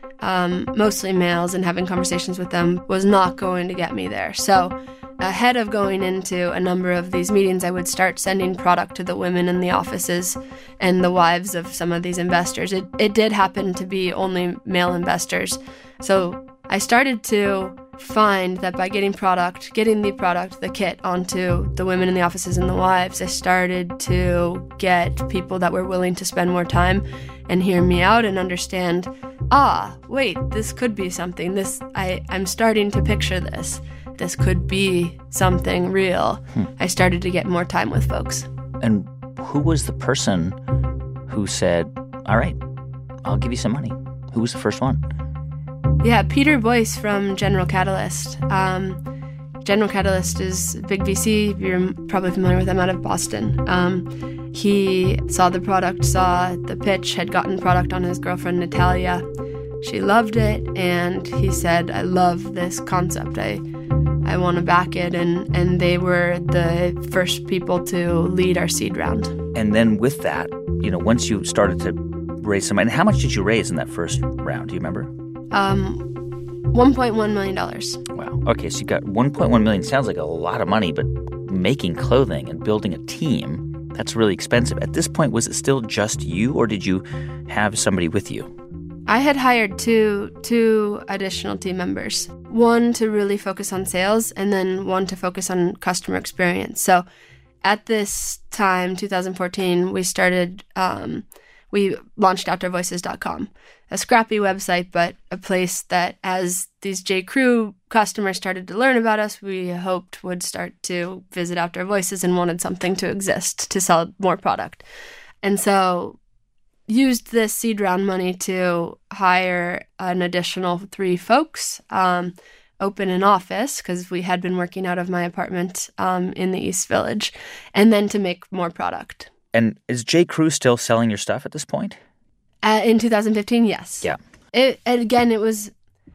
um, mostly males and having conversations with them was not going to get me there. So ahead of going into a number of these meetings, I would start sending product to the women in the offices and the wives of some of these investors. It, it did happen to be only male investors. So I started to find that by getting product, getting the product, the kit onto the women in the offices and the wives, I started to get people that were willing to spend more time and hear me out and understand, ah, wait, this could be something. This I, I'm starting to picture this. This could be something real. Hmm. I started to get more time with folks. And who was the person who said, all right, I'll give you some money? Who was the first one? Yeah, Peter Boyce from General Catalyst. Um, General Catalyst is a big V C. You're probably familiar with them out of Boston. Um, he saw the product, saw the pitch, had gotten product on his girlfriend, Natalia. She loved it, and he said, I love this concept. I I want to back it, and, and they were the first people to lead our seed round. And then with that, you know, once you started to raise some money, and how much did you raise in that first round? Do you remember? Um, one point one million dollars. Wow. Okay, so you got one point one million dollars. Sounds like a lot of money, but making clothing and building a team, that's really expensive. At this point, was it still just you, or did you have somebody with you? I had hired two two additional team members, one to really focus on sales and then one to focus on customer experience. So at this time, two thousand fourteen, we started, um, we launched outdoor voices dot com, a scrappy website, but a place that as these J. Crew customers started to learn about us, we hoped would start to visit Outdoor Voices and wanted something to exist to sell more product. And so used this seed round money to hire an additional three folks, um, open an office, because we had been working out of my apartment um, in the East Village, and then to make more product. And is J. Crew still selling your stuff at this point? Uh, in two thousand fifteen, yes. Yeah. It, and again, it was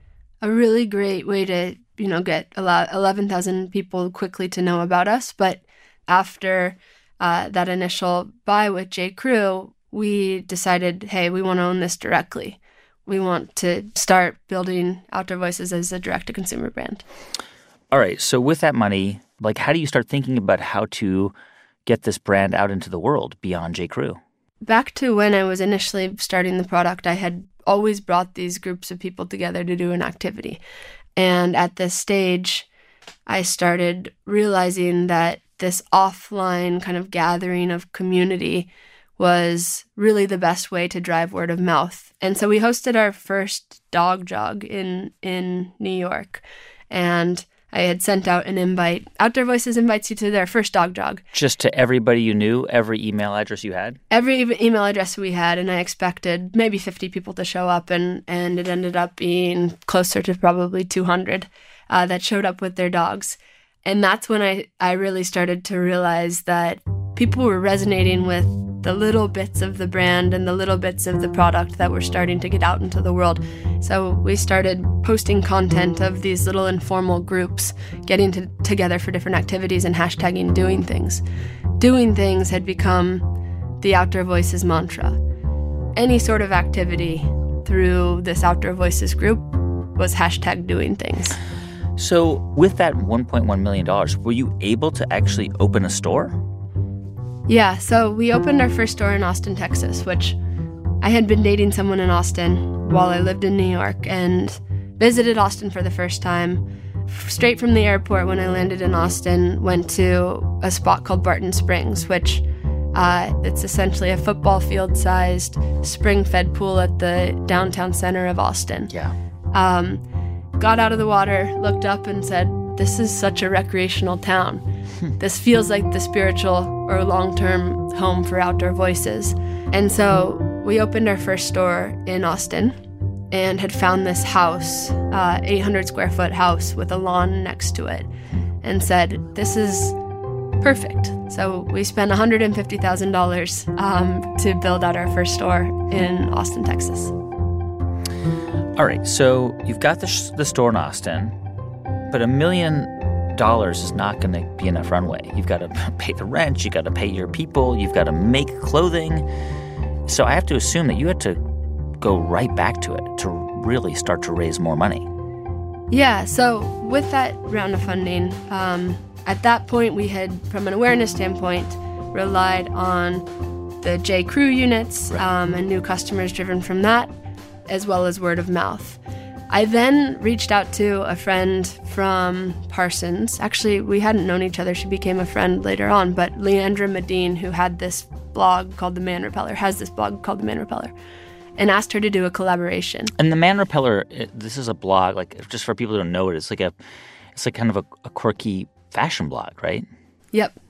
a really great way to, you know, get a lot, eleven thousand people quickly to know about us. But after uh, that initial buy with J. Crew, we decided, hey, we want to own this directly. We want to start building Outdoor Voices as a direct-to-consumer brand. All right. So with that money, like, how do you start thinking about how to get this brand out into the world beyond J. Crew? Back to when I was initially starting the product, I had always brought these groups of people together to do an activity. And at this stage, I started realizing that this offline kind of gathering of community was really the best way to drive word of mouth. And so we hosted our first dog jog in, in New York. And I had sent out an invite. Outdoor Voices invites you to their first dog jog. Just to everybody you knew, every email address you had? Every email address we had, and I expected maybe fifty people to show up, and, and it ended up being closer to probably two hundred uh, that showed up with their dogs. And that's when I, I really started to realize that people were resonating with the little bits of the brand and the little bits of the product that were starting to get out into the world. So we started posting content of these little informal groups, getting to, together for different activities and hashtagging doing things. Doing things had become the Outdoor Voices mantra. Any sort of activity through this Outdoor Voices group was hashtag doing things. So with that one point one million dollars, were you able to actually open a store? Yeah, so we opened our first store in Austin, Texas, which I had been dating someone in Austin while I lived in New York and visited Austin for the first time. Straight from the airport when I landed in Austin, went to a spot called Barton Springs, which uh, it's essentially a football field-sized spring-fed pool at the downtown center of Austin. Yeah. Um, got out of the water, looked up and said, this is such a recreational town. This feels like the spiritual or long-term home for Outdoor Voices. And so we opened our first store in Austin and had found this house, uh, eight hundred square foot house with a lawn next to it, and said, this is perfect. So we spent one hundred fifty thousand dollars um, to build out our first store in Austin, Texas. All right, so you've got the, sh- the store in Austin, but a million dollars is not going to be enough runway. You've got to pay the rent, you've got to pay your people, you've got to make clothing. So I have to assume that you had to go right back to it to really start to raise more money? Yeah, so with that round of funding, um, at that point we had, from an awareness standpoint, relied on the J. Crew units um, and new customers driven from that, as well as word of mouth. I then reached out to a friend from Parsons. Actually, we hadn't known each other. She became a friend later on, but Leandra Medine, who had this blog called The Man Repeller, has this blog called The Man Repeller, and asked her to do a collaboration. And The Man Repeller, this is a blog, like, just for people who don't know it, it's like a, it's like kind of a, a quirky fashion blog, right? Yep.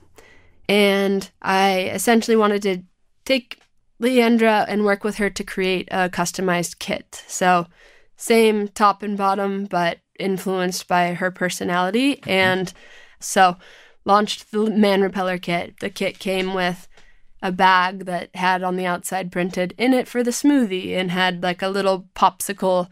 And I essentially wanted to take Leandra and work with her to create a customized kit. So same top and bottom, but influenced by her personality. And so launched the Man Repeller kit. The kit came with a bag that had on the outside printed "In it for the smoothie" and had like a little popsicle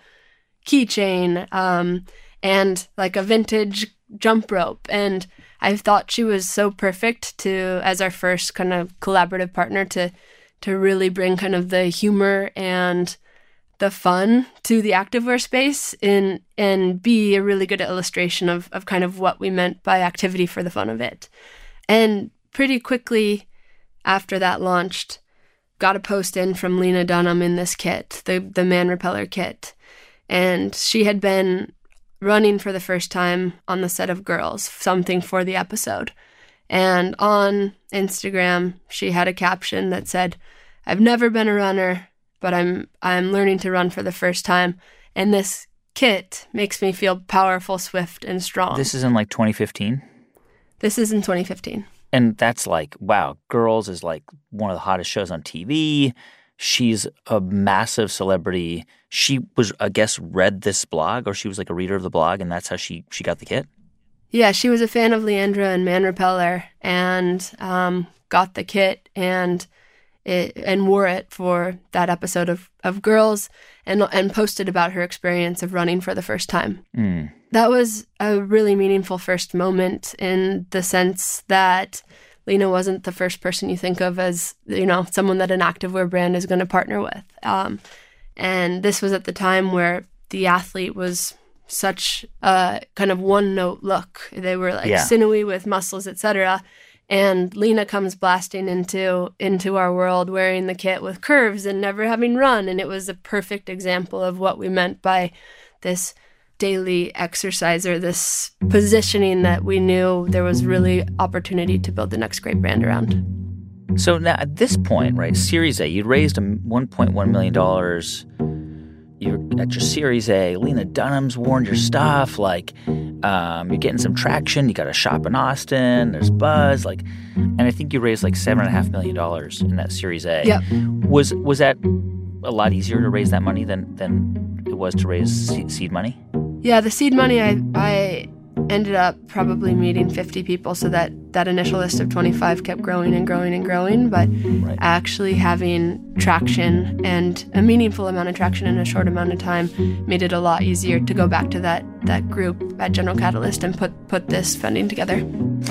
keychain um, and like a vintage jump rope. And I thought she was so perfect to, as our first kind of collaborative partner, to to really bring kind of the humor and the fun to the activewear space in, and be a really good illustration of, of kind of what we meant by activity for the fun of it. And pretty quickly after that launched, got a post in from Lena Dunham in this kit, the, the Man Repeller kit. And she had been running for the first time on the set of Girls, something for the episode. And on Instagram, she had a caption that said, "I've never been a runner, but I'm I'm learning to run for the first time. And this kit makes me feel powerful, swift, and strong." This is in like twenty fifteen? This is in twenty fifteen. And that's like, wow, Girls is like one of the hottest shows on T V. She's a massive celebrity. She was, I guess, read this blog, or she was like a reader of the blog, and that's how she, she got the kit? Yeah, she was a fan of Leandra and Man Repeller, and um, got the kit and it, and wore it for that episode of, of Girls, and and posted about her experience of running for the first time. Mm. That was a really meaningful first moment in the sense that Lena wasn't the first person you think of as, you know, someone that an activewear brand is going to partner with. Um, and this was at the time where the athlete was such a kind of one-note look. They were like yeah. sinewy with muscles, et cetera. And Lena comes blasting into into our world wearing the kit with curves and never having run. And it was a perfect example of what we meant by this daily exerciser, this positioning that we knew there was really opportunity to build the next great brand around. So now at this point, right, Series A, you'd raised one point one million dollars. You're at your Series A. Lena Dunham's worn your stuff. Like, um, you're getting some traction. You got a shop in Austin. There's buzz. Like, and I think you raised like seven and a half million dollars in that Series A. Yep. Was was that a lot easier to raise that money than than it was to raise seed money? Yeah, the seed money, I I ended up probably meeting fifty people, so that that initial list of twenty-five kept growing and growing and growing. But right. actually having traction and a meaningful amount of traction in a short amount of time made it a lot easier to go back to that that group at General Catalyst and put put this funding together.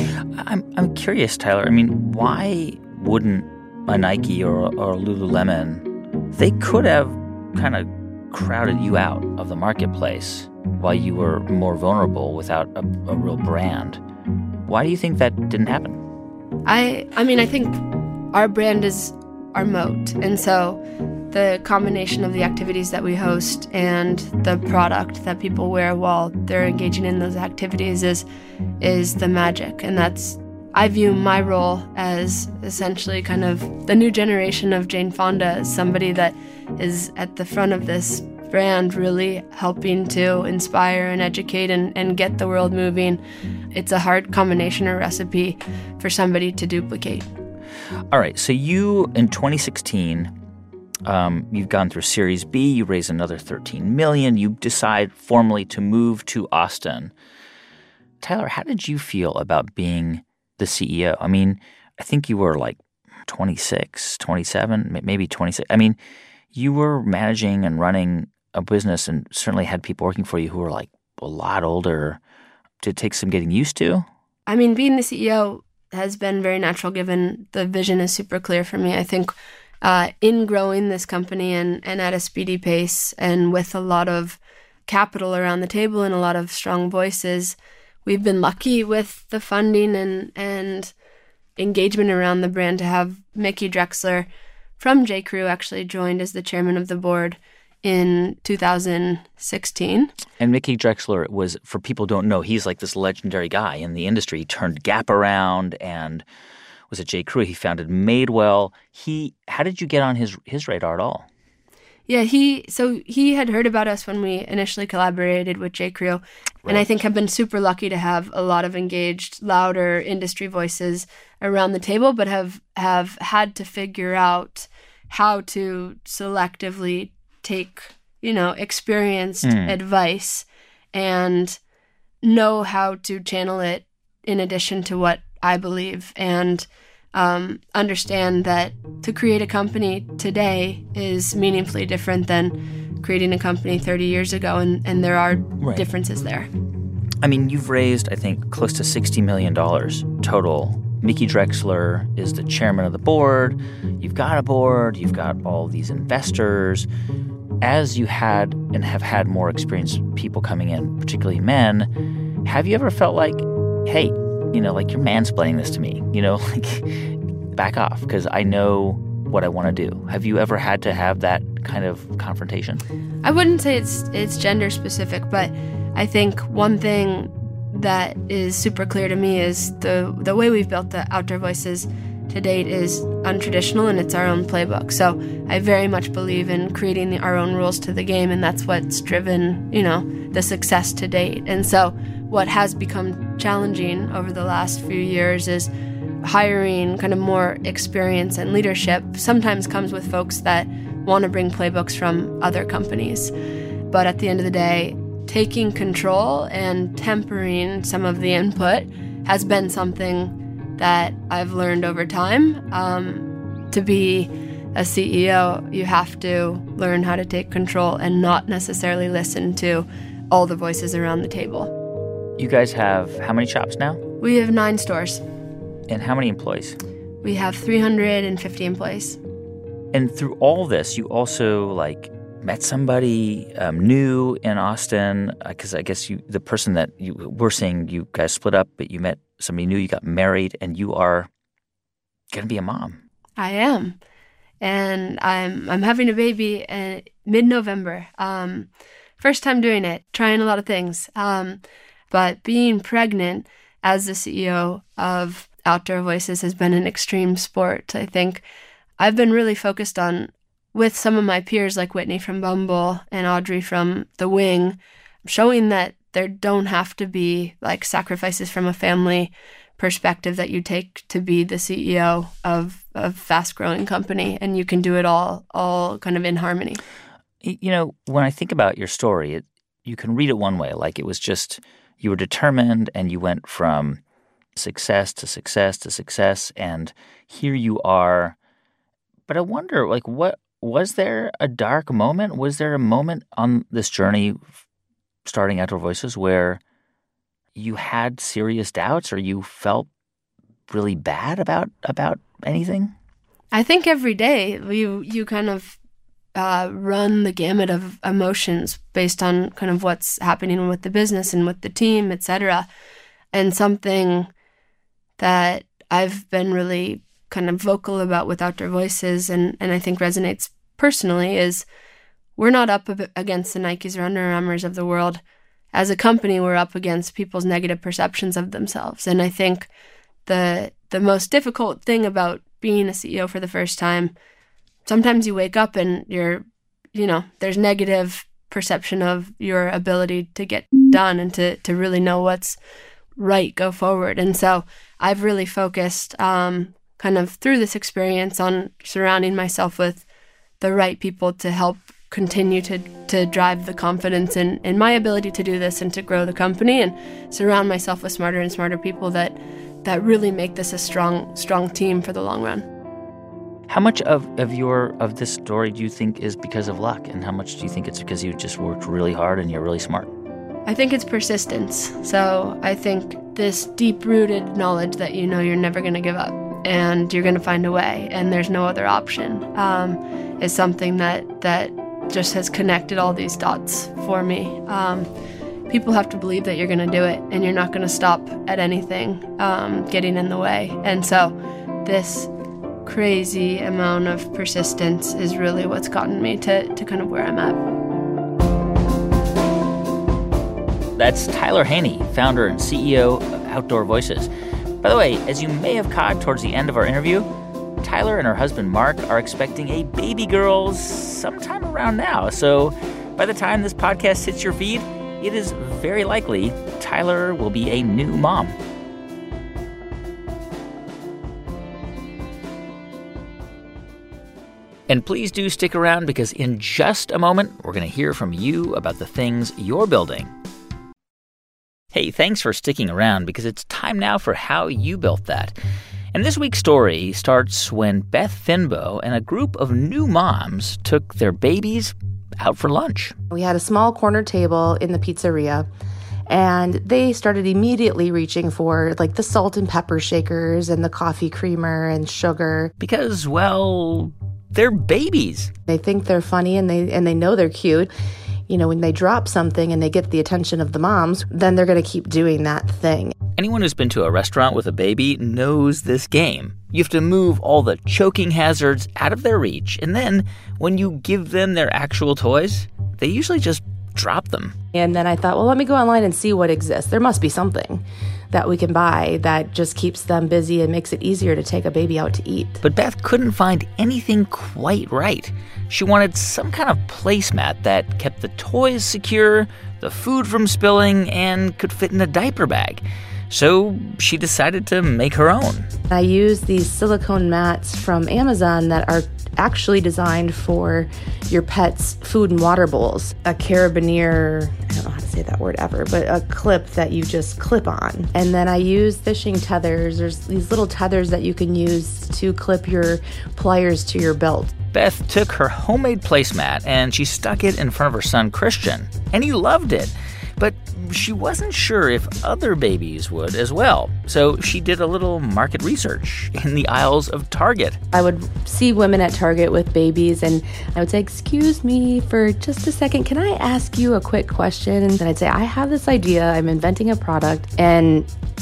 I'm I'm curious, Tyler. I mean, why wouldn't a Nike or or Lululemon? They could have kind of crowded you out of the marketplace while you were more vulnerable without a, a real brand. Why do you think that didn't happen? I I mean, I think our brand is our moat. And so the combination of the activities that we host and the product that people wear while they're engaging in those activities is is the magic. And that's, I view my role as essentially kind of the new generation of Jane Fonda, as somebody that is at the front of this brand, really helping to inspire and educate and, and get the world moving. It's a hard combination or recipe for somebody to duplicate. All right, so you, in twenty sixteen, um, you've gone through Series B, you raise another thirteen million dollars, you decide formally to move to Austin. Tyler, how did you feel about being the C E O? I mean, I think you were like twenty-six, twenty-seven, maybe twenty-six. I mean, you were managing and running a business and certainly had people working for you who were like a lot older. Did it take some getting used to? I mean, being the C E O has been very natural given the vision is super clear for me. I think uh, in growing this company and, and at a speedy pace and with a lot of capital around the table and a lot of strong voices, we've been lucky with the funding and, and engagement around the brand to have Mickey Drexler from J. Crew actually joined as the chairman of the board in two thousand sixteen. And Mickey Drexler was, for people who don't know, he's like this legendary guy in the industry. He turned Gap around and was at J. Crew. He founded Madewell. He, how did you get on his his radar at all? Yeah, he so he had heard about us when we initially collaborated with J. Crew, right. And I think have been super lucky to have a lot of engaged, louder industry voices around the table, but have have had to figure out how to selectively take, you know, experienced mm. advice and know how to channel it in addition to what I believe, and um, understand that to create a company today is meaningfully different than creating a company thirty years ago, and, and there are right. differences there. I mean, you've raised, I think, close to sixty million dollars total. Mickey Drexler is the chairman of the board. You've got a board. You've got all these investors. As you had and have had more experienced people coming in, particularly men, have you ever felt like, hey, you know, like you're mansplaining this to me, you know, like back off because I know what I want to do. Have you ever had to have that kind of confrontation? I wouldn't say it's it's gender specific, but I think one thing that is super clear to me is the the way we've built the Outdoor Voices to date is untraditional and it's our own playbook. So I very much believe in creating the, our own rules to the game, and that's what's driven, you know, the success to date. And so what has become challenging over the last few years is hiring kind of more experience and leadership sometimes comes with folks that want to bring playbooks from other companies. But at the end of the day, taking control and tempering some of the input has been something that I've learned over time. Um, to be a C E O, you have to learn how to take control and not necessarily listen to all the voices around the table. You guys have how many shops now? We have nine stores. And how many employees? We have three hundred fifty employees. And through all this, you also, like, met somebody um, new in Austin? Because I guess you, the person that you were saying you guys split up, but you met somebody new, you got married, and you are going to be a mom. I am. And I'm I'm having a baby in mid-November. Um, first time doing it, trying a lot of things. Um, but being pregnant as the C E O of Outdoor Voices has been an extreme sport. I think I've been really focused on, with some of my peers like Whitney from Bumble and Audrey from The Wing, showing that there don't have to be like sacrifices from a family perspective that you take to be the C E O of a fast-growing company, and you can do it all, all kind of in harmony. You know, when I think about your story, it, you can read it one way, like it was just you were determined and you went from success to success to success, and here you are. But I wonder, like, what was there a dark moment? Was there a moment on this journey starting Outdoor Voices where you had serious doubts or you felt really bad about about anything? I think every day you you kind of uh, run the gamut of emotions based on kind of what's happening with the business and with the team, et cetera. And something that I've been really kind of vocal about with Outdoor Voices, and, and I think resonates personally, is we're not up against the Nikes or Under Armours of the world. As a company, we're up against people's negative perceptions of themselves. And I think the the most difficult thing about being a C E O for the first time, sometimes you wake up and you're, you know, there's negative perception of your ability to get done and to, to really know what's right, go forward. And so I've really focused um, kind of through this experience on surrounding myself with the right people to help continue to, to drive the confidence in, in my ability to do this and to grow the company, and surround myself with smarter and smarter people that that really make this a strong strong team for the long run. How much of, of your of this story do you think is because of luck, and how much do you think it's because you just worked really hard and you're really smart? I think it's persistence. So I think this deep-rooted knowledge that you know you're never going to give up. and you're going to find a way, and there's no other option, um, is something that, that just has connected all these dots for me. Um, people have to believe that you're going to do it, and you're not going to stop at anything um, getting in the way. And so this crazy amount of persistence is really what's gotten me to, to kind of where I'm at. That's Tyler Haney, founder and C E O of Outdoor Voices. By the way, as you may have caught towards the end of our interview, Tyler and her husband Mark are expecting a baby girl sometime around now. So by the time this podcast hits your feed, it is very likely Tyler will be a new mom. And please do stick around, because in just a moment, we're going to hear from you about the things you're building. Hey, thanks for sticking around, because it's time now for How You Built That. And this week's story starts when Beth Finbow and a group of new moms took their babies out for lunch. We had a small corner table in the pizzeria, and they started immediately reaching for like the salt and pepper shakers and the coffee creamer and sugar. Because, well, they're babies. They think they're funny, and they and they know they're cute. You know, when they drop something and they get the attention of the moms, then they're going to keep doing that thing. Anyone who's been to a restaurant with a baby knows this game. You have to move all the choking hazards out of their reach, and then when you give them their actual toys, they usually just drop them. And then I thought, well, let me go online and see what exists. There must be something that we can buy that just keeps them busy and makes it easier to take a baby out to eat. But Beth couldn't find anything quite right. She wanted some kind of placemat that kept the toys secure, the food from spilling, and could fit in a diaper bag. So she decided to make her own. I use these silicone mats from Amazon that are actually designed for your pet's food and water bowls. A carabiner, I don't know how to say that word ever, but a clip that you just clip on. And then I use fishing tethers. There's these little tethers that you can use to clip your pliers to your belt. Beth took her homemade placemat and she stuck it in front of her son Christian, and he loved it. But she wasn't sure if other babies would as well. So she did a little market research in the aisles of Target. I would see women at Target with babies, and I would say, excuse me for just a second, can I ask you a quick question? And then I'd say, I have this idea, I'm inventing a product. And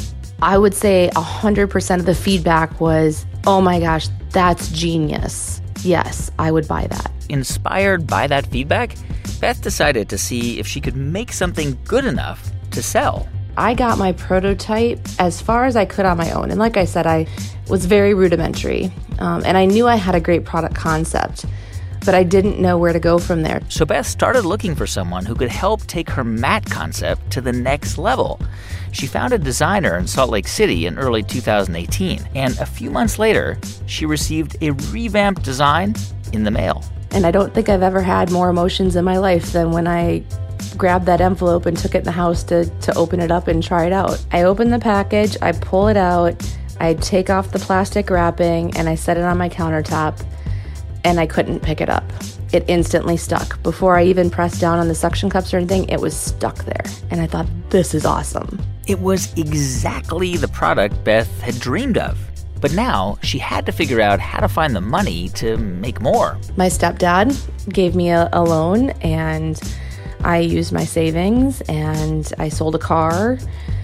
I would say one hundred percent of the feedback was, oh my gosh, that's genius. Yes, I would buy that. Inspired by that feedback, Beth decided to see if she could make something good enough to sell. I got my prototype as far as I could on my own. And like I said, I was very rudimentary. Um, and I knew I had a great product concept, but I didn't know where to go from there. So Beth started looking for someone who could help take her mat concept to the next level. She found a designer in Salt Lake City in early two thousand eighteen. And a few months later, she received a revamped design in the mail. And I don't think I've ever had more emotions in my life than when I grabbed that envelope and took it in the house to, to open it up and try it out. I open the package, I pull it out, I take off the plastic wrapping, and I set it on my countertop, and I couldn't pick it up. It instantly stuck. Before I even pressed down on the suction cups or anything, it was stuck there. And I thought, this is awesome. It was exactly the product Beth had dreamed of. But now she had to figure out how to find the money to make more. My stepdad gave me a, a loan, and I used my savings, and I sold a car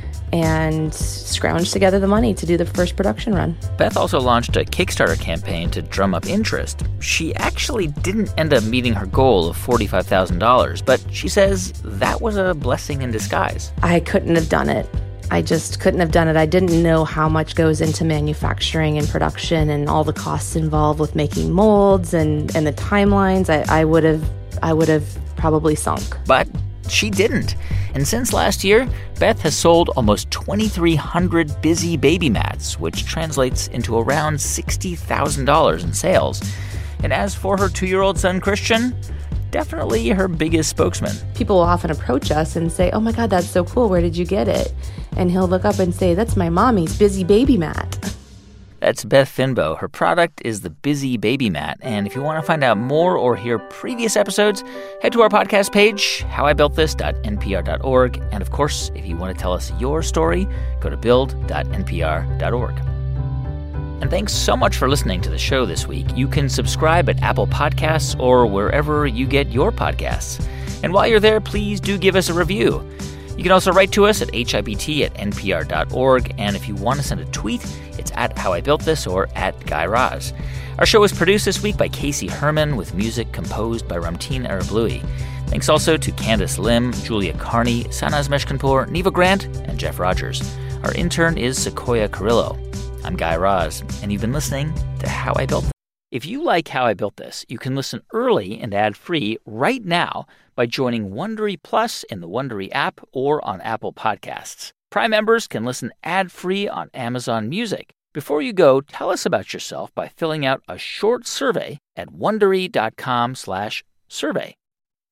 and scrounged together the money to do the first production run. Beth also launched a Kickstarter campaign to drum up interest. She actually didn't end up meeting her goal of forty-five thousand dollars, but she says that was a blessing in disguise. I couldn't have done it. I just couldn't have done it. I didn't know how much goes into manufacturing and production and all the costs involved with making molds and, and the timelines. I, I would have I would have probably sunk. But she didn't. And since last year, Beth has sold almost twenty-three hundred busy baby mats, which translates into around sixty thousand dollars in sales. And as for her two-year-old son, Christian, definitely her biggest spokesman. People will often approach us and say, oh my God, that's so cool. Where did you get it? And he'll look up and say, that's my mommy's busy baby mat. That's Beth Finbow. Her product is the Busy Baby Mat. And if you want to find out more or hear previous episodes, head to our podcast page, how I built this dot n p r dot org. And of course, if you want to tell us your story, go to build dot n p r dot org. And thanks so much for listening to the show this week. You can subscribe at Apple Podcasts or wherever you get your podcasts. And while you're there, please do give us a review. You can also write to us at H I B T at N P R dot org. And if you want to send a tweet, it's at How I Built This or at Guy Raz. Our show was produced this week by Casey Herman with music composed by Ramteen Arablouei. Thanks also to Candace Lim, Julia Carney, Sanaz Meshkinpour, Neva Grant, and Jeff Rogers. Our intern is Sequoia Carrillo. I'm Guy Raz, and you've been listening to How I Built This. If you like How I Built This, you can listen early and ad-free right now by joining Wondery Plus in the Wondery app or on Apple Podcasts. Prime members can listen ad-free on Amazon Music. Before you go, tell us about yourself by filling out a short survey at wondery dot com slash survey.